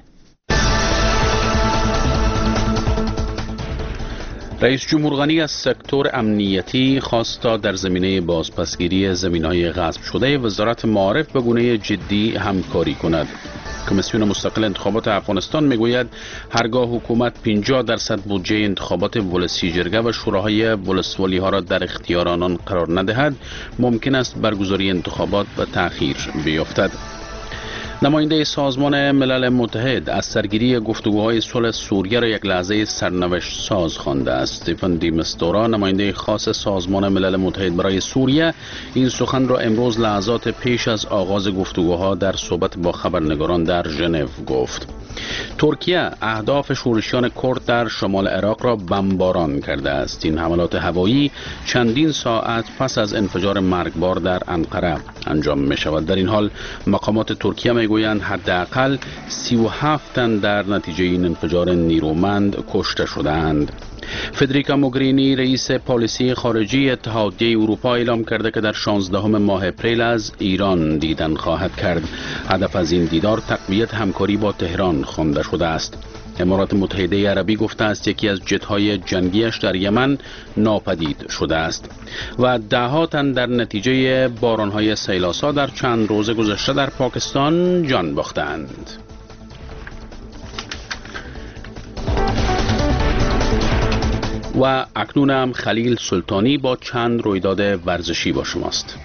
رئیس جمهور غنی از سکتور امنیتی خواست تا در زمینه بازپسگیری زمین‌های غصب شده وزارت معارف به گونه جدی همکاری کند. کمیسیون مستقل انتخابات افغانستان میگوید هرگاه حکومت پنجاه درصد بودجه انتخابات ولسی جرگه و شوراهای ولسوالی ها را در اختیار آنان قرار ندهد ممکن است برگزاری انتخابات به تأخیر بیفتد. نماینده سازمان ملل متحد از سرگیری گفتگوهای صلح سوریه را یک لحظه سرنوشت ساز خوانده است. استیفن دی مستورا نماینده خاص سازمان ملل متحد برای سوریه این سخن را امروز لحظات پیش از آغاز گفتگوها در صحبت با خبرنگاران در ژنو گفت. ترکیه اهداف شورشیان کرد در شمال عراق را بمباران کرده است. این حملات هوایی چندین ساعت پس از انفجار مرگبار در انقره انجام می شود. در این حال مقامات ترکیه می گویند حداقل سی و هفت تن در نتیجه این انفجار نیرومند کشته شدند. فدریکا موگرینی رئیس پالیسی خارجی اتحادیه اروپا اعلام کرده که در شانزدهم ماه اپریل از ایران دیدن خواهد کرد. هدف از این دیدار تقویت همکاری با تهران خوانده شده است. امارات متحده عربی گفته است یکی از جت‌های جنگیش در یمن ناپدید شده است و ده‌ها تن در نتیجه باران‌های سیلاسا در چند روز گذشته در پاکستان جان باختند. و اکنونم خلیل سلطانی با چند رویداد ورزشی با شماست.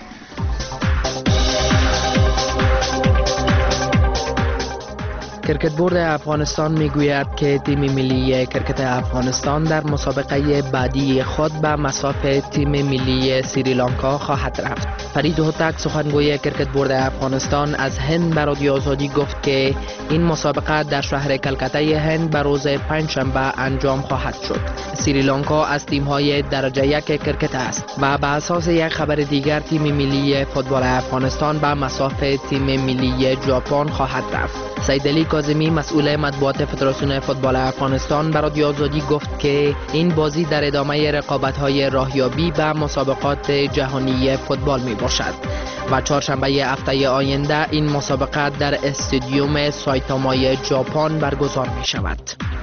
کرکت بورد افغانستان میگوید که تیم ملی کرکت افغانستان در مسابقه بعدی خود به مسافه تیم ملی سریلانکا خواهد رفت. فرید هوتک سخنگوی کرکت بورد افغانستان از هند به رادیو آزادی گفت که این مسابقه در شهر کلکته هند به روز پنجشنبه انجام خواهد شد. سریلانکا از تیم‌های درجه یک کرکت است و به اساس یک خبر دیگر تیم ملی فوتبال افغانستان به مسافه تیم ملی ژاپن خواهد رفت. سیدعلی کاظمی مسئول مطبوعات فدراسیون فوتبال افغانستان به رادیو آزادی گفت که این بازی در ادامه رقابت‌های راهیابی به مسابقات جهانی فوتبال می باشد و چهارشنبه هفته آینده این مسابقه در استادیوم سایتامای ژاپن برگزار می شود.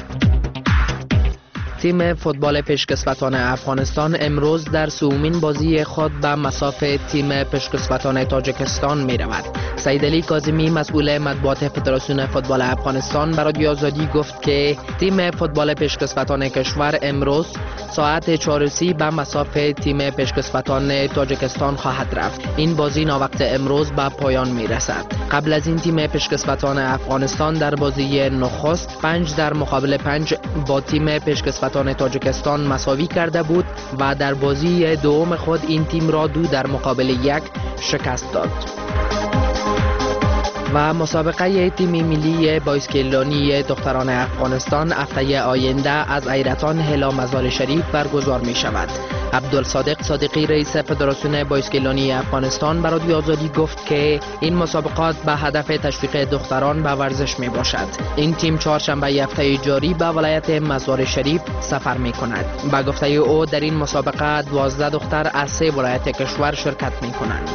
تیم فوتبال پیشکسوتان افغانستان امروز در سومین بازی خود به مسافه تیم پیشکسوتان تاجیکستان می رود. سیدعلی کاظمی مسئول مطبوعات فدراسیون فوتبال افغانستان به رادیو آزادی گفت که تیم فوتبال پیشکسوتان کشور امروز ساعت چهار و سی به مسافه تیم پیشکسوتان تاجیکستان خواهد رفت. این بازی ناوقت امروز به پایان می رسد. قبل از این تیم پیشکسوتان افغانستان در بازی نخست پنج در مقابل پنج با تیم پیشکسوتان تاجیکستان مساوی کرده بود و در بازی دوم خود این تیم را دو در مقابل یک شکست داد. و مسابقه تیم ملی بایسکلانی دختران افغانستان هفته آینده از ایرتان هلا مزار شریف برگزار می شود. عبدالصادق صادقی رئیس فدراسیون بایسکلانی افغانستان به رادیو آزادی گفت که این مسابقات به هدف تشویق دختران به ورزش می باشد. این تیم چهارشنبه هفته جاری به ولایت مزار شریف سفر می کند. به گفته او در این مسابقه دوازده دختر از سه ولایت کشور شرکت می کنند.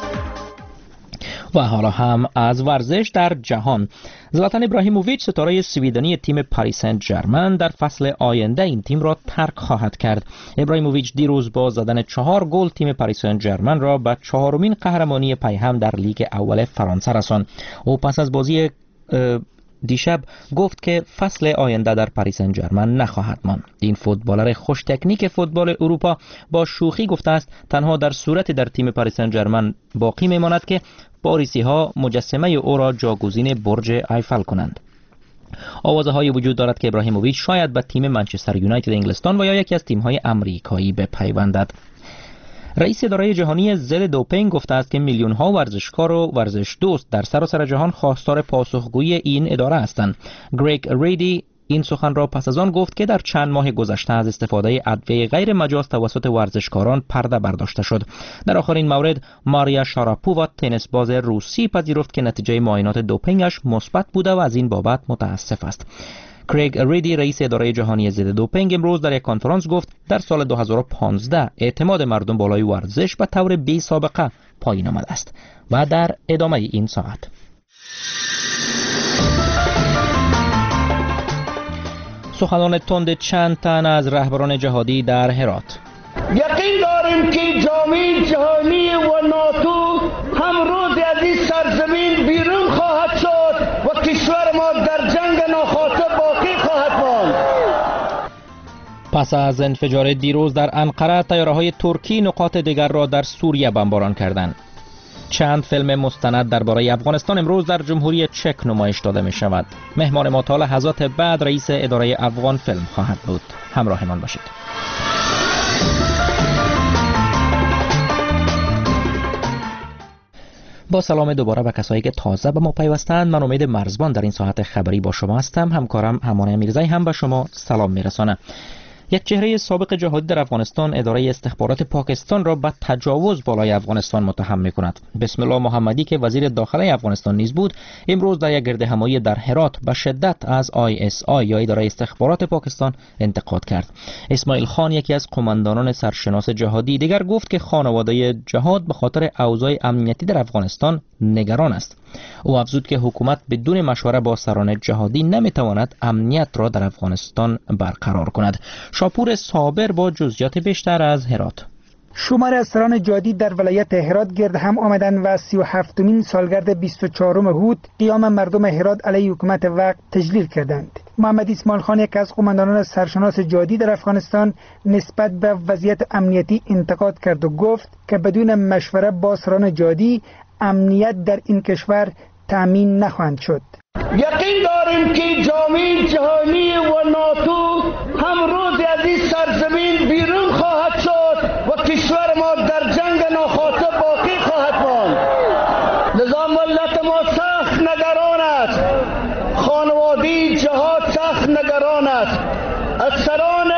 و حالا هم از ورزش در جهان. زلاتان ابراهیموویچ ستاره سویدنی تیم پاریس سن ژرمن در فصل آینده این تیم را ترک خواهد کرد. ابراهیموویچ دیروز با زدن چهار گل تیم پاریس سن ژرمن را به چهارمین قهرمانی پیهم در لیگ اول فرانسه رساند. او پس از بازی دیشب گفت که فصل آینده در پاریس سن ژرمن نخواهد ماند. این فوتبالر خوش تکنیک فوتبال اروپا با شوخی گفته است تنها در صورت در تیم پاریس سن ژرمن باقی میماند که پاریسی ها مجسمه او را جاگزین برج ایفل کنند. آوازه های وجود دارد که ابراهیموویچ شاید به تیم منچستر یونایتد انگلستان و یا یکی از تیم های امریکایی بپیوندد. رئیس اداره جهانی ضد دوپینگ گفته است که میلیون ها ورزشکار و ورزش دوست در سراسر جهان خواستار پاسخگویی این اداره هستند. گریگ ریدی این سخن را پس از آن گفت که در چند ماه گذشته از استفاده ادویه غیر مجاز توسط ورزشکاران پرده برداشته شد. در آخرین مورد ماریا شاراپووا تنیس باز روسی پذیرفت که نتیجه معاینات دوپینگش مثبت بوده و از این بابت متاسف است. کریگ ریدی رئیس اداره جهانی ضد دوپینگ امروز در یک کنفرانس گفت در سال دو هزار و پانزده اعتماد مردم بالای ورزش به طور بی سابقه پایین آمده است. و در ادامه این ساعت سخنان تند چند تن از رهبران جهادی در هرات. یقین داریم که جامعه جهانی و ناتو هم روز از این سرزمین بیرون خواهد شد و کشور ما در جنگ ناخواسته باقی خواهد ماند. پس از انفجار دیروز در انقره، طیاره‌های ترکی نقاط دیگر را در سوریه بمباران کردند. چند فیلم مستند درباره افغانستان امروز در جمهوری چک نمایش داده می شود. مهمان ما تا لحظات بعد رئیس اداره افغان فیلم خواهد بود. همراهمان باشید. با سلام دوباره به کسایی که تازه به ما پیوستند. من امید مرزبان در این ساعت خبری با شما هستم. همکارم همانه میرزایی هم به شما سلام میرسانه. یک چهره سابق جهادی در افغانستان اداره استخبارات پاکستان را به تجاوز بالای افغانستان متهم می‌کند. بسم الله محمدی که وزیر داخلی افغانستان نیز بود، امروز در یک گردهمایی در هرات به شدت از آی اس آی یا اداره استخبارات پاکستان انتقاد کرد. اسماعیل خان یکی از قماندانان سرشناس جهادی دیگر گفت که خانواده جهاد به خاطر اوضاع امنیتی در افغانستان نگران است. او افزود که حکومت بدون مشوره با سران جهادی نمیتواند امنیت را در افغانستان برقرار کند. شاپور صابر با جزئیات بیشتر از هرات. شمار از سران جهادی در ولایت هرات گرد هم آمدند و سی و هفتمین سالگرد بیست و چهارم هود قیام مردم هرات علیه حکومت وقت تجلیل کردند. محمد اسماعیل خان یک از قماندانان سرشناس جهادی در افغانستان نسبت به وضعیت امنیتی انتقاد کرد و گفت که بدون مشوره با سران جهادی امنیت در این کشور تامین نخواهد شد. یقین داریم که جامعه جهانی و ناتو هم روز از این سرزمین بیرون خواهد شد و کشور ما در جنگ ناخواسته باقی خواهد ماند. لذا ملت ما سخت نگران است، خانواده جهاد سخت نگران است. از سران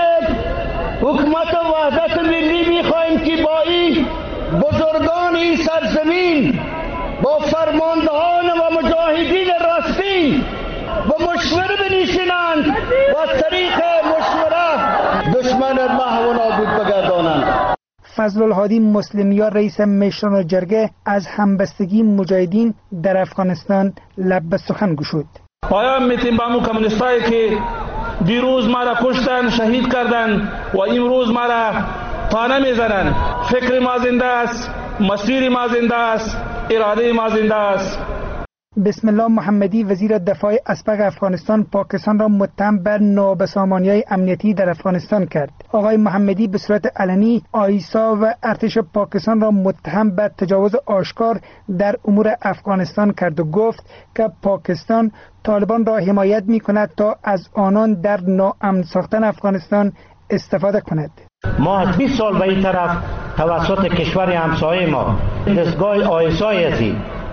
حکومت وحدت ملی میخواهیم که با این بزرگان این سرزمین با فرماندهان و مجاهدین راستی و مشوره بنشینند و از طریق مشوره دشمن محو و نابود بگردانند. فضل الهادی مسلمیار رئیس مشران جرگه از همبستگی مجاهدین در افغانستان لب به سخن گشود. پایان میتیم با همون کمونیستایی که دیروز ما را کشتن، شهید کردن و امروز ما را تانه میزنن. فکر ما زنده است، مسیر ما زنده است، اراده ما زنده است. بسم الله محمدی وزیر دفاع اسبق افغانستان پاکستان را متهم به نابسامانی‌های امنیتی در افغانستان کرد. آقای محمدی به صورت علنی آیسا و ارتش پاکستان را متهم به تجاوز آشکار در امور افغانستان کرد و گفت که پاکستان طالبان را حمایت می‌کند تا از آنان در ناامن ساختن افغانستان استفاده کند. ما از بیست سال به این طرف توسط کشور همسایه ما دستگاه آیسای هستی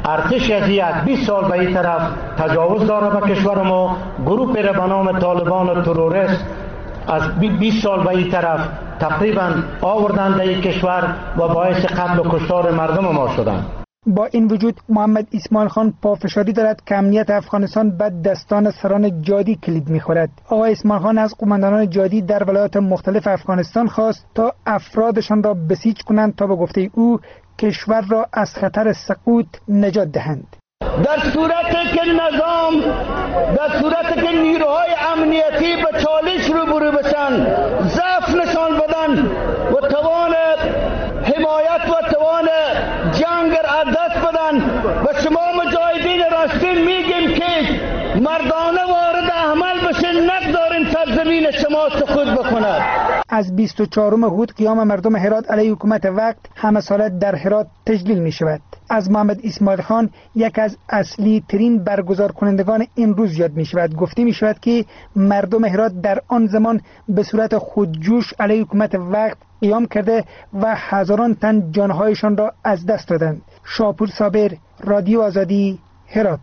ارتش از یک بیست سال به این طرف تجاوز داره به کشور ما. گروه را به نام طالبان و تروریست از بیست سال به این طرف تقریبا آوردن در این کشور و باعث قتل و کشتار مردم ما شدن. با این وجود محمد اسماعیل خان پافشاری دارد که امنیت افغانستان به دستان سران جادی کلید می‌خورد. آقای اسماعیل خان از قماندانان جادی در ولایات مختلف افغانستان خواست تا افرادشان را بسیج کنند تا به گفته او کشور را از خطر سقوط نجات دهند. در صورتی که نظام در صورتی که نیروهای امنیتی به چالش روبرو بشن، ضعف نشان بدن و توان حمایت و توان جنگ را از دست بدن و شما مجاهدین راستین میگیم که مردانه وارد عمل بشین، نگذاریم سرزمین شما سقوط بکند. از بیست و چهارم اود قیام مردم هرات علیه حکومت وقت همه ساله در هرات تجلیل می شود. از محمد اسماعیل خان یک از اصلی ترین برگزار کنندگان این روز یاد می شود. گفته می شود که مردم هرات در آن زمان به صورت خودجوش علیه حکومت وقت قیام کرده و هزاران تن جانهایشان را از دست دادند. شاپور صابر، رادیو آزادی، هرات.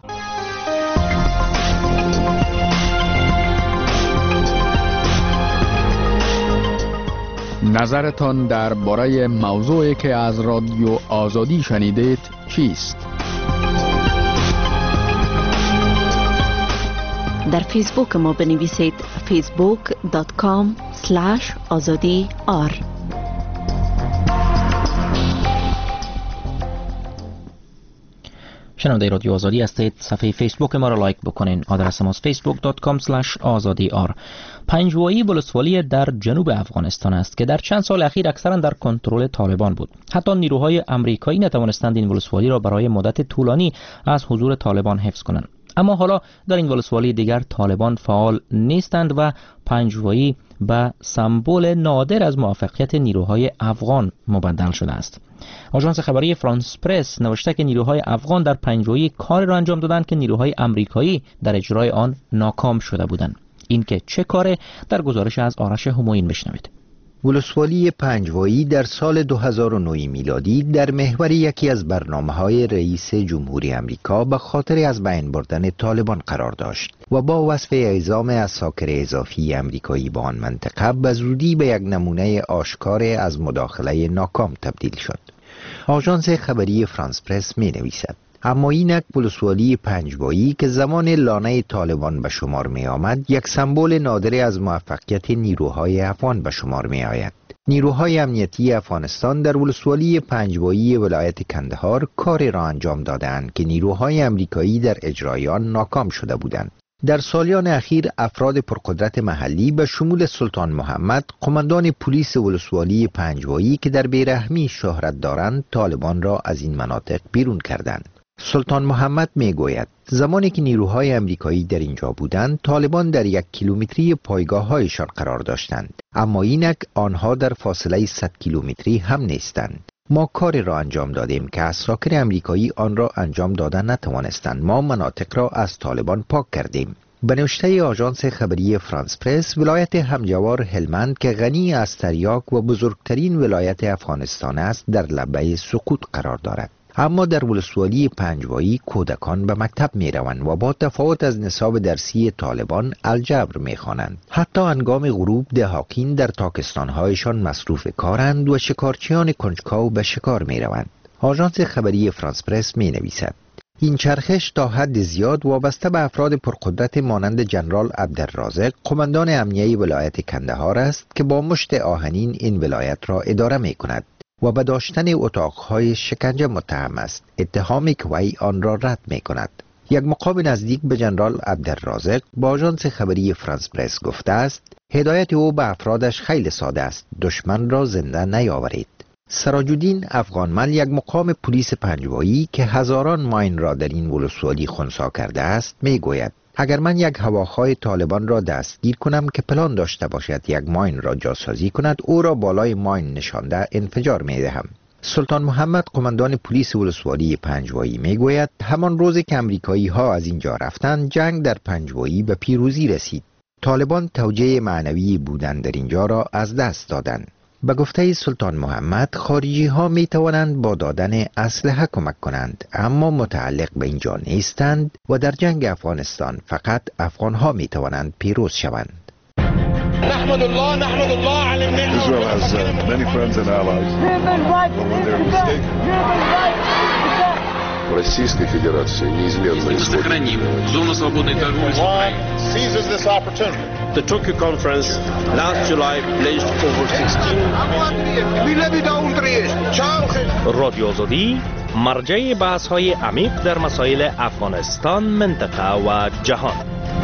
نظرتان درباره موضوعی که از رادیو آزادی شنیدید چیست؟ در فیسبوک ما بنویسید فیسبوک دات کام اسلش آزادی آر. شنونده رادیو آزادی هستید. صفحه فیسبوک ما را لایک بکنین. آدرس ما فیسبوک دات کام اسلش آزادی آر. پنجوایی ولسوالی در جنوب افغانستان است که در چند سال اخیر اکثرا در کنترل طالبان بود. حتی نیروهای آمریکایی نتوانستند این ولسوالی را برای مدت طولانی از حضور طالبان حفظ کنند. اما حالا در این ولسوالی دیگر طالبان فعال نیستند و پنجوایی به سمبل نادر از موفقیت نیروهای افغان مبدل شده است. آژانس خبری فرانس پرس نوشته که نیروهای افغان در پنجوایی کار را انجام دادند که نیروهای آمریکایی در اجرای آن ناکام شده بودند. این که چه کاره در گزارش از آرش همایون بشنوید. ولسوالی پنجوایی در سال دو هزار و نه میلادی در محور یکی از برنامه‌های رئیس جمهوری آمریکا به خاطر از بین بردن طالبان قرار داشت و با وصف اعزام عساکر اضافی آمریکایی به آن منطقه به زودی به یک نمونه آشکار از مداخله ناکام تبدیل شد. آژانس خبری فرانس پرس می نویسد: اما اینک ولسوالی پنجوایی که زمان لانه طالبان به شمار می آمد یک سمبل نادر از موفقیت نیروهای افغان به شمار می آید. نیروهای امنیتی افغانستان در ولسوالی پنجوایی ولایت کندهار کاری را انجام دادند که نیروهای آمریکایی در اجرای آن ناکام شده بودند. در سالیان اخیر افراد پرقدرت محلی به شمول سلطان محمد، قماندان پلیس ولسوالی پنجوایی که در بیرحمی شهرت دارند، طالبان را از این مناطق بیرون کردند. سلطان محمد می گوید زمانی که نیروهای آمریکایی در اینجا بودند، طالبان در یک کیلومتری پایگاه هایشان قرار داشتند، اما اینک آنها در فاصله صد کیلومتری هم نیستند. ما کاری را انجام دادیم که عساکر آمریکایی آن را انجام دادن نتوانستند. ما مناطق را از طالبان پاک کردیم. به نوشته آژانس خبری فرانس پرس، ولایت همجوار هلمند که غنی از تریاک و بزرگترین ولایت افغانستان است، در لبه سقوط قرار دارد. اما در ولسوالی پنجوایی کودکان به مکتب می روند و با تفاوت از نصاب درسی طالبان الجبر می خوانند. حتی هنگام غروب دهاکین در تاکستانهایشان مصروف کارند و شکارچیان کنجکاو به شکار می روند. آژانس خبری فرانس پرس می نویسد: این چرخش تا حد زیاد وابسته به افراد پرقدرت مانند جنرال عبدالرازق، قماندان امنیه ولایت کندهار است که با مشت آهنین این ولایت را اداره می کند و به داشتن اتاقهای شکنجه متهم است، اتهامی که وی آن را رد می کند. یک مقام نزدیک به جنرال عبدالرازق با آژانس خبری فرانس پرس گفته است هدایت او به افرادش خیلی ساده است: دشمن را زنده نیاورید. سراج‌الدین افغانمل، یک مقام پلیس پنجوایی که هزاران ماین را در این ولسوالی خنثی کرده است، می گوید اگر من یک هواخواه طالبان را دستگیر کنم که پلان داشته باشد یک ماین را جاسازی کند، او را بالای ماین نشانده انفجار می دهم. سلطان محمد، قماندان پلیس ولسوالی پنجوایی، می گوید همان روزی که امریکایی ها از اینجا رفتند، جنگ در پنجوایی به پیروزی رسید. طالبان توجیه معنوی بودن در اینجا را از دست دادند. به گفته سلطان محمد، خارجی ها می توانند با دادن اسلحه کمک کنند، اما متعلق به اینجا نیستند و در جنگ افغانستان فقط افغان ها می توانند پیروز شوند. نحمد الله نحمد الله على النعمة. Israel has uh, many friends and allies. But when they're mistaken. Российской Федерации неизменно исходит. Зона свободной торговли. Seizes this opportunity. The Tokyo conference last July pledged over sixteen. رادیو آزادی مرجع بحث های عمیق در مسائل افغانستان، منطقه و جهان.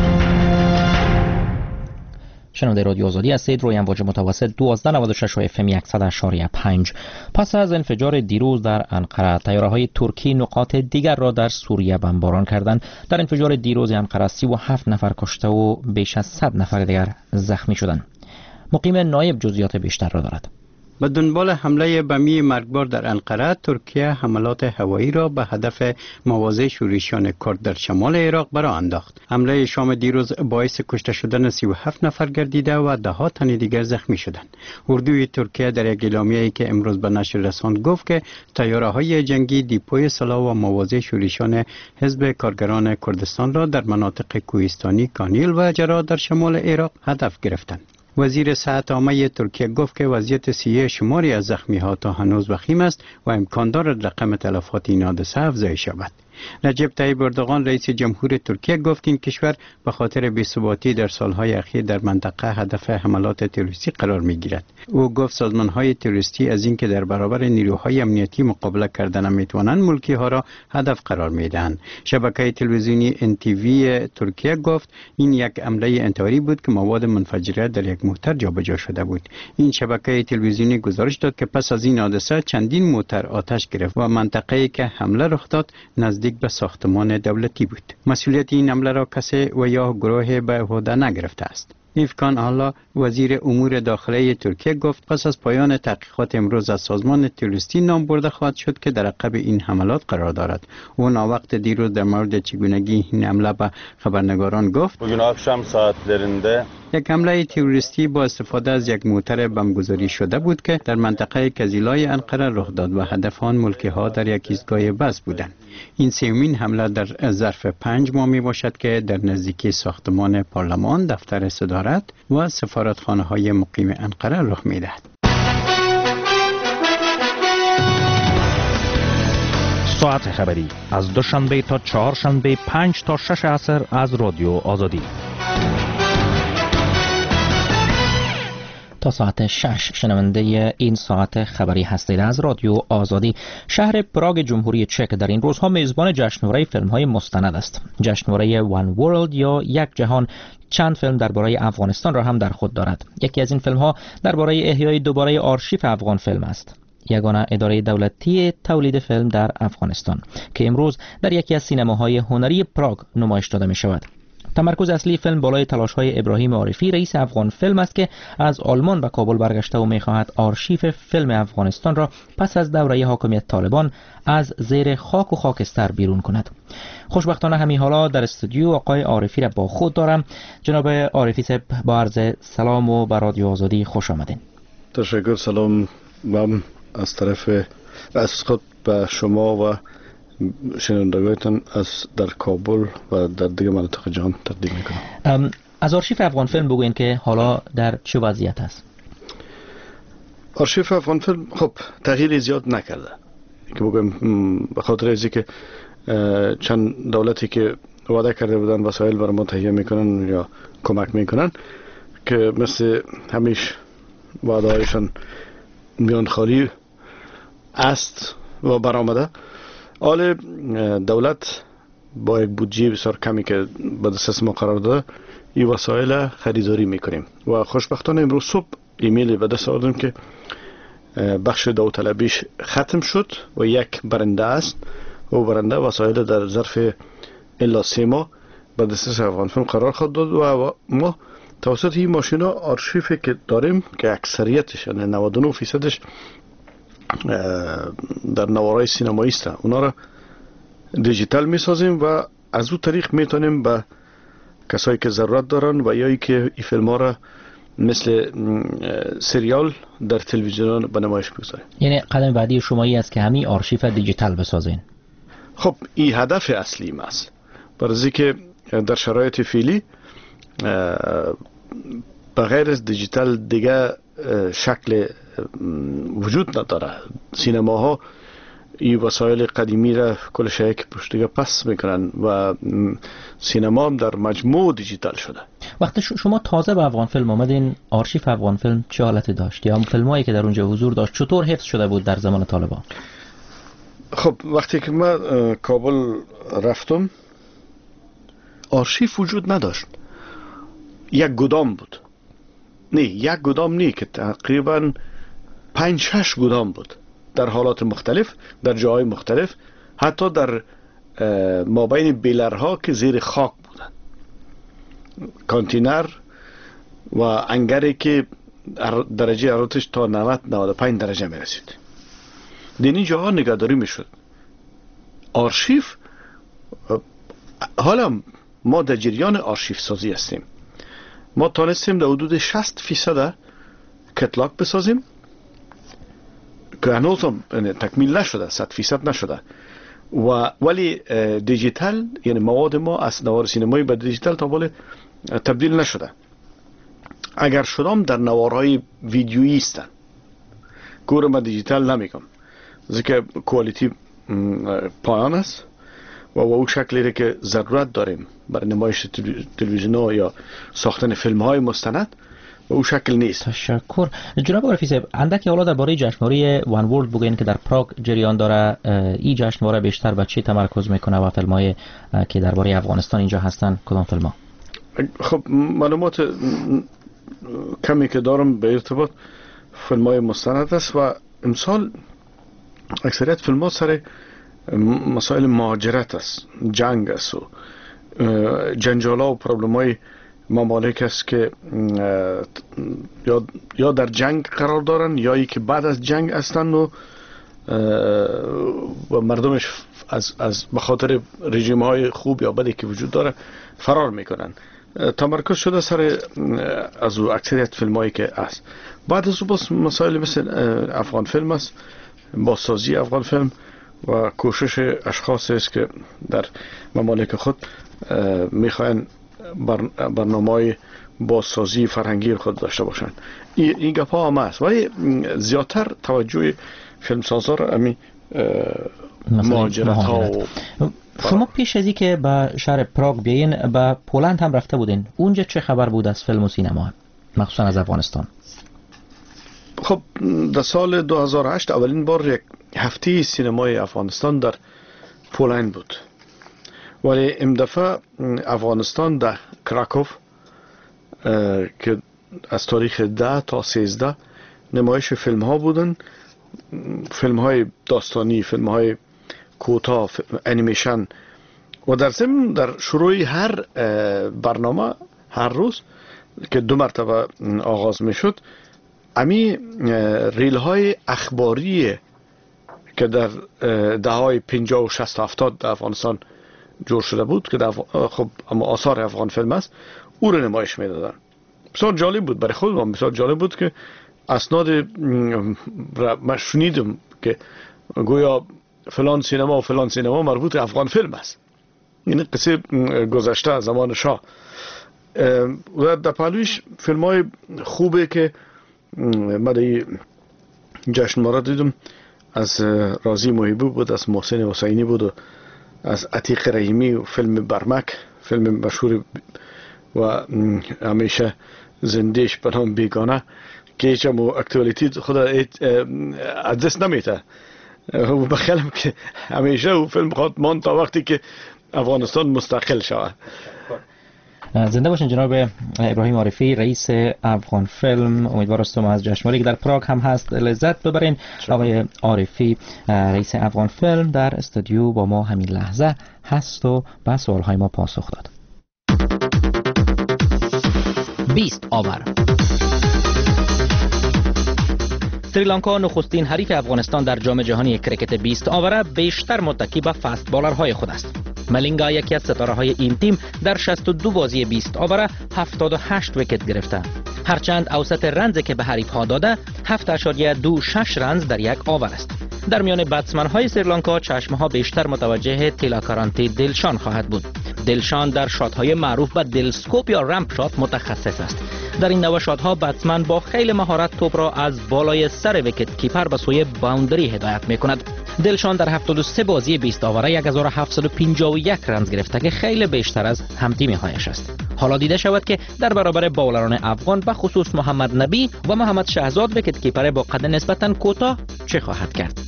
شنونده رادیو آزادی هستید. روی امواج متوسط دوازده نود و شش و اف ام صد و شش و پنج. پس از انفجار دیروز در انقره، تیاره‌های ترکی نقاط دیگر را در سوریه بمباران کردند. در انفجار دیروز انقره سی و هفت نفر کشته و بیش از صد نفر دیگر زخمی شدند. مقیم نایب جزئیات بیشتر را دارد. به دنبال حمله بمی مرگبار در انقره، ترکیه حملات هوایی را به هدف مواضع شورشیان کرد در شمال عراق برآ انداخت. حمله شام دیروز باعث کشته شدن سی و هفت نفر گردیده و ده ها تن دیگر زخمی شدند. اردوی ترکیه در یک اعلامیه‌ای که امروز به نشر رساند گفت که طیاره‌های جنگی دیپوی سلاح و مواضع شورشیان حزب کارگران کردستان را در مناطق کوهستانی کانیل و جرا در شمال عراق هدف گرفتند. وزیر صحت عامه ترکیه گفت که وضعیت صحی شماری از زخمی ها تا هنوز وخیم است و امکان دارد رقم تلفات این حادثه افزایش یابد. رجب طیب اردوغان رئیس جمهور ترکیه گفت این کشور به خاطر بی‌ثباتی در سالهای اخیر در منطقه هدف حملات تروریستی قرار می‌گیرد. او گفت سازمان‌های تروریستی از اینکه در برابر نیروهای امنیتی مقابله کردن نمی‌توانند، ملکی‌ها را هدف قرار می‌دهند. شبکه تلویزیونی ان تی وی ترکیه گفت این یک حمله انتحاری بود که مواد منفجره در یک موتر جابجا شده بود. این شبکه تلویزیونی گزارش داد که پس از این حادثه چندین موتر آتش گرفت و منطقه‌ای که حمله رخ داد نزدیک به ساختمان دولتی بود. مسئولیت این حمله را کسی و یا گروه به عهده نگرفته است. ایفکان آلا وزیر امور داخلی ترکیه گفت پس از پایان تحقیقات امروز از سازمان تروریستی نام برده خواهد شد که در عقب این حملات قرار دارد. او ناوقت دیروز در مورد چگونگی این حمله به خبرنگاران گفت bugün akşam saatlerinde یک حمله تروریستی با استفاده از یک موتر بمبگذاری شده بود که در منطقه کزیلای انقره رخ داد و هدف آن ملکی‌ها در یک ایستگاه بس بودند. این سومین حمله در ظرف پنج ماه می باشد که در نزدیکی ساختمان پارلمان، دفتر صدارت و سفارتخانه‌های مقیم انقره رخ می‌دهد. ساعت خبری از دوشنبه تا چهارشنبه پنج تا شش عصر از رادیو آزادی. تا ساعت شش شنونده این ساعت خبری هستید از رادیو آزادی. شهر پراگ جمهوری چک در این روزها میزبان جشنواره فیلم‌های مستند است. جشنواره وان ورلد یا یک جهان چند فیلم درباره افغانستان را هم در خود دارد. یکی از این فیلم‌ها درباره احیای دوباره آرشیف افغان فیلم است، یگانه اداره دولتی تولید فیلم در افغانستان که امروز در یکی از سینماهای هنری پراگ نمایش داده می شود. تمرکز اصلی فیلم بالای تلاش‌های ابراهیم عارفی، رئیس افغان فیلم است که از آلمان به کابل برگشته و می‌خواهد آرشیو فیلم افغانستان را پس از دوره حاکمیت طالبان از زیر خاک و خاکستر بیرون کند. خوشبختانه همین حالا در استودیو آقای عارفی را با خود دارم. جناب عارفی صاحب، با عرض سلام و به رادیو آزادی خوش آمدین. تشکر. سلام من از طرف از خود به شما و شنوندگانتان از در کابل و در دیگر مناطق جهان تقدیم میکنم. از آرشیف افغان فیلم بگوین که حالا در چه وضعیت است؟ آرشیف افغان فیلم خب تغییر زیاد نکرده که بگویم، به خاطر از اینکه چند دولتی که وعده کرده بودن وسایل برای ما تهیه میکنن یا کمک میکنن که مثل همیشه وعده هایشان میان خالی است و برآمده. حال دولت با یک بودجه بسیار کمی که به دست ما قرار داده این وسایل خریداری میکنیم و خوشبختانه امروز صبح ایمیل به دست آوردیم که بخش داوطلبیش ختم شد و یک برنده است و برنده وسایل در ظرف الا سه ماه به دست افغان فیلم قرار خواهد داد و ما توسط این ماشینا آرشیفی که داریم که اکثریتش یعنی نود و نه فیصدش در نوارای سینمایی است، اونا را دیجیتال می سازیم و از او طریق میتونیم به کسایی که ضرورت دارن و یا ای که این فیلم ها را مثل سریال در تلویزیون به نمایش بگذاریم. یعنی قدم بعدی شما ای است که همین آرشیف دیجیتال بسازین؟ خب این هدف اصلی ما است، برای که در شرایط فعلی بغیر از دیجیتال دیگه شکل وجود نداره. سینماها این وسایل قدیمی را کل شیک پشت دیگه پس میکنن و سینما هم در مجموع دیجیتال شده. وقتی شما تازه به افغان فیلم آمدین، آرشیف افغان فیلم چه حالتی داشت؟ یا هم فیلمایی که در اونجا حضور داشت چطور حفظ شده بود در زمان طالبان؟ خب وقتی که ما کابل رفتم آرشیف وجود نداشت. یک گدام بود. نه یک گدام نه که تقریبا پنج شش گدام بود در حالات مختلف، در جاهای مختلف، حتی در مابین بیلرها که زیر خاک بودن، کانتینر و انگری که درجه حرارتش تا نود نود و پنج درجه می رسید. در این جاها نگهداری می شد. آرشیف، حالا ما در جریان آرشیف سازی هستیم. ما تانستیم در حدود شصت فیصد کتلاگ بسازیم که هنوز هم تکمیل نشده، صد فیصد نشده، و ولی دیجیتال یعنی مواد ما از نوار سینمایی به دیجیتال تا بالا تبدیل نشده. اگر شدم در نوارهای ویدیویی هستن که ما دیجیتال نمیگم، زیرا کوالیتی پایان است و او شکلی که ضرورت داریم برای نمایش تلویزیون یا ساختن فیلم های مستند و او شکل نیست. تشکر. جناب عارفی صاحب، اندکی حالا درباره جشنواره وان ورلد بگوین که در پراگ جریان داره. این جشنواره بیشتر بر چی تمرکز میکنه و فیلم های که درباره افغانستان اینجا هستن کدام فیلم ها؟ خب معلومات کمی که دارم به ارتباط فیلم های مستند است و امسال اکثریت فیلم ها سر مسائل مهاجرت است، جنگ است و جنجالا و پرابلم های ممالک است که یا یا در جنگ قرار دارن یا ای که بعد از جنگ هستند و و مردمش از از به خاطر رژیم های خوب یا بدی که وجود داره فرار میکنن. تمرکز شده سر از اکثریت فیلم هایی که است. بعد از بس مسائل مثل افغان فیلم است، بازسازی افغان فیلم و کوشش اشخاص است که در ممالک خود میخواین برنامه بازسازی فرهنگی خود داشته باشند. این گپ ها هم است، ولی زیادتر توجه فیلمسازا را امی مهاجرت ها و شما پیش از این که به شهر پراگ بیاین به پولند هم رفته بودین، اونجا چه خبر بود از فیلم و سینما مخصوصا از افغانستان؟ خب در سال دو هزار و هشت اولین بار یک هفته سینمای افغانستان در پولند بود، ولی این دفعه افغانستان در کراکوف که از تاریخ ده تا سیزده نمایش فیلم ها بودن، فیلم های داستانی، فیلم های کوتاه، انیمیشن، و در ضمن در شروع هر برنامه هر روز که دو مرتبه آغاز می شد امی ریل های اخباری که در دههای پنجاه و شصت و هفتاد در افغانستان جور شده بود که در خب اما آثار افغان فیلم است، او رو نمایش می دادن. بسیار جالب بود برای خود من، بسیار جالب بود که اسناد من شنیدم که گویا فلان سینما و فلان سینما مربوط افغان فیلم است. این قصه گذشته زمان شاه. و در پهلویش فیلم های خوبه که من در جشن مارا دیدم، از رازی محیبی بود، از محسن حسینی بود و از عتیق رحیمی و فیلم برمک، فیلم مشهور و همیشه زندهش به نام بیگانه که هیچ هم اکتوالیتی خود از دست نمیته و بخیالم که همیشه او فیلم خواهد ماند تا وقتی که افغانستان مستقل شود. زنده باشین جناب ابراهیم عارفی، رئیس افغان فیلم. امیدوار هستم از جشنواره‌ای که در پراگ هم هست لذت ببرین. آقای عارفی رئیس افغان فیلم در استودیو با ما همین لحظه هست و به سوالهای ما پاسخ داد. بیست آور. سریلانکا نخستین حریف افغانستان در جام جهانی کرکت بیست آوره بیشتر متکی به فست بالرهای خود است. ملینگا یکی از ستاره‌های این تیم در شصت و دو بازی بیست آوره هفتاد و هشت ویکت گرفته. هرچند اوسط رنز که به حریف ها داده هفت اشاریه دو شش رنز در یک آور است. در میان بتسمن های سریلانکا چشم ها بیشتر متوجه تیلاکارانتی دلشان خواهد بود. دلشان در شات های معروف به دلسکوپ یا رمپ شات متخصص است. در این نوع شات ها بتسمن با خیلی مهارت توپ را از بالای سر ویکت کیپر به سوی باوندری هدایت می کند. دلشان در هفتاد و سه بازی بیست آوره هزار و هفتصد و پنجاه و یک رنز گرفته که خیلی بیشتر از همتیمی هایش است. حالا دیده شود که در برابر باولران افغان به خصوص محمد نبی و محمد شهزاد ویکت کیپر با قد نسبتا کوتاه چه خواهد کرد.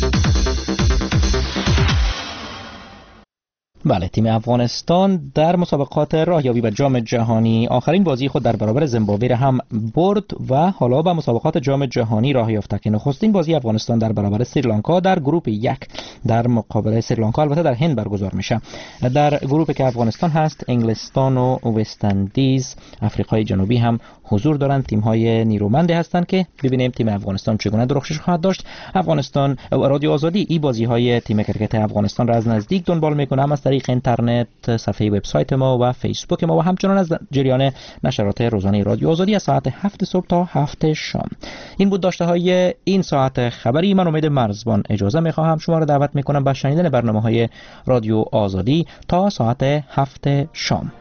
بله، تیم افغانستان در مسابقات راهیابی به جام جهانی آخرین بازی خود در برابر زیمبابوه را هم برد و حالا به مسابقات جام جهانی راه یافته که نخستین بازی افغانستان در برابر سریلانکا در گروه یک در مقابل سریلانکا البته در هند برگزار میشه. در گروهی که افغانستان هست انگلستان و وست اندیز، آفریقای جنوبی هم حضور دارند. تیم های نیرومندی هستند که ببینیم تیم افغانستان چگونه درخشش خواهد داشت. افغانستان رادیو آزادی این بازی های تیم کرکت افغانستان را از نزدیک دنبال میکنه، هم از طریق اینترنت، صفحه وبسایت ما و فیسبوک ما و همچنان از جریان نشرات روزانه رادیو آزادی از ساعت هفت صبح تا هفت شام. این بود داشته های این ساعت خبری. من امید مرزبان اجازه میخواهم شما را دعوت میکنم به شنیدن برنامه های رادیو آزادی تا ساعت هفت شام.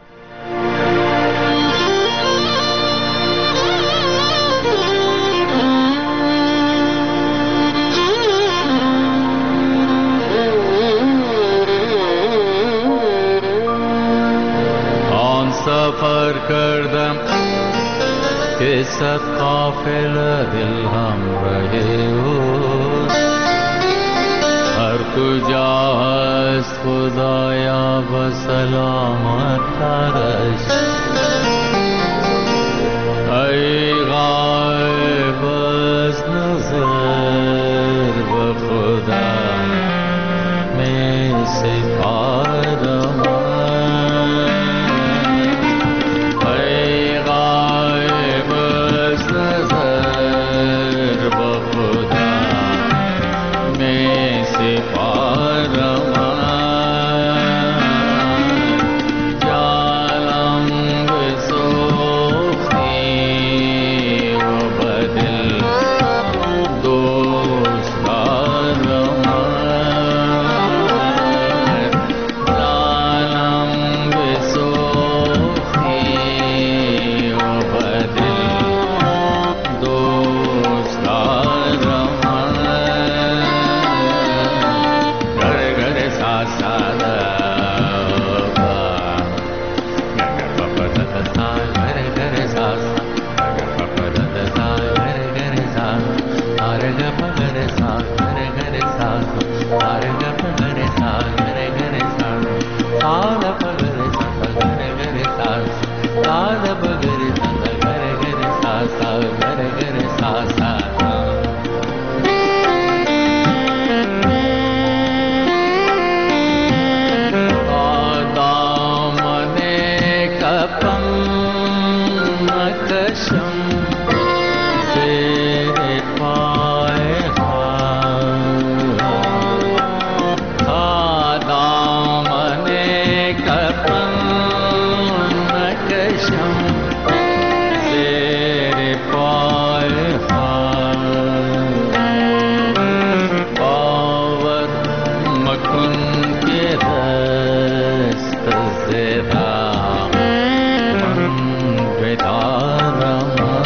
سفر کردم که صد قافله دل همراه اوست، هر کجا هست خدایا به سلامت ترش. ای غایب از نظر به خدا می سپارم، Ram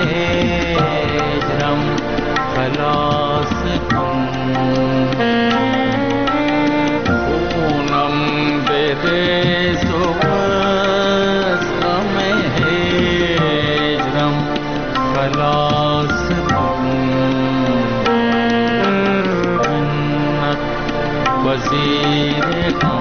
هجرم خلاص کن خونم بریز و از غم هجرم خلاص کن منت وزیر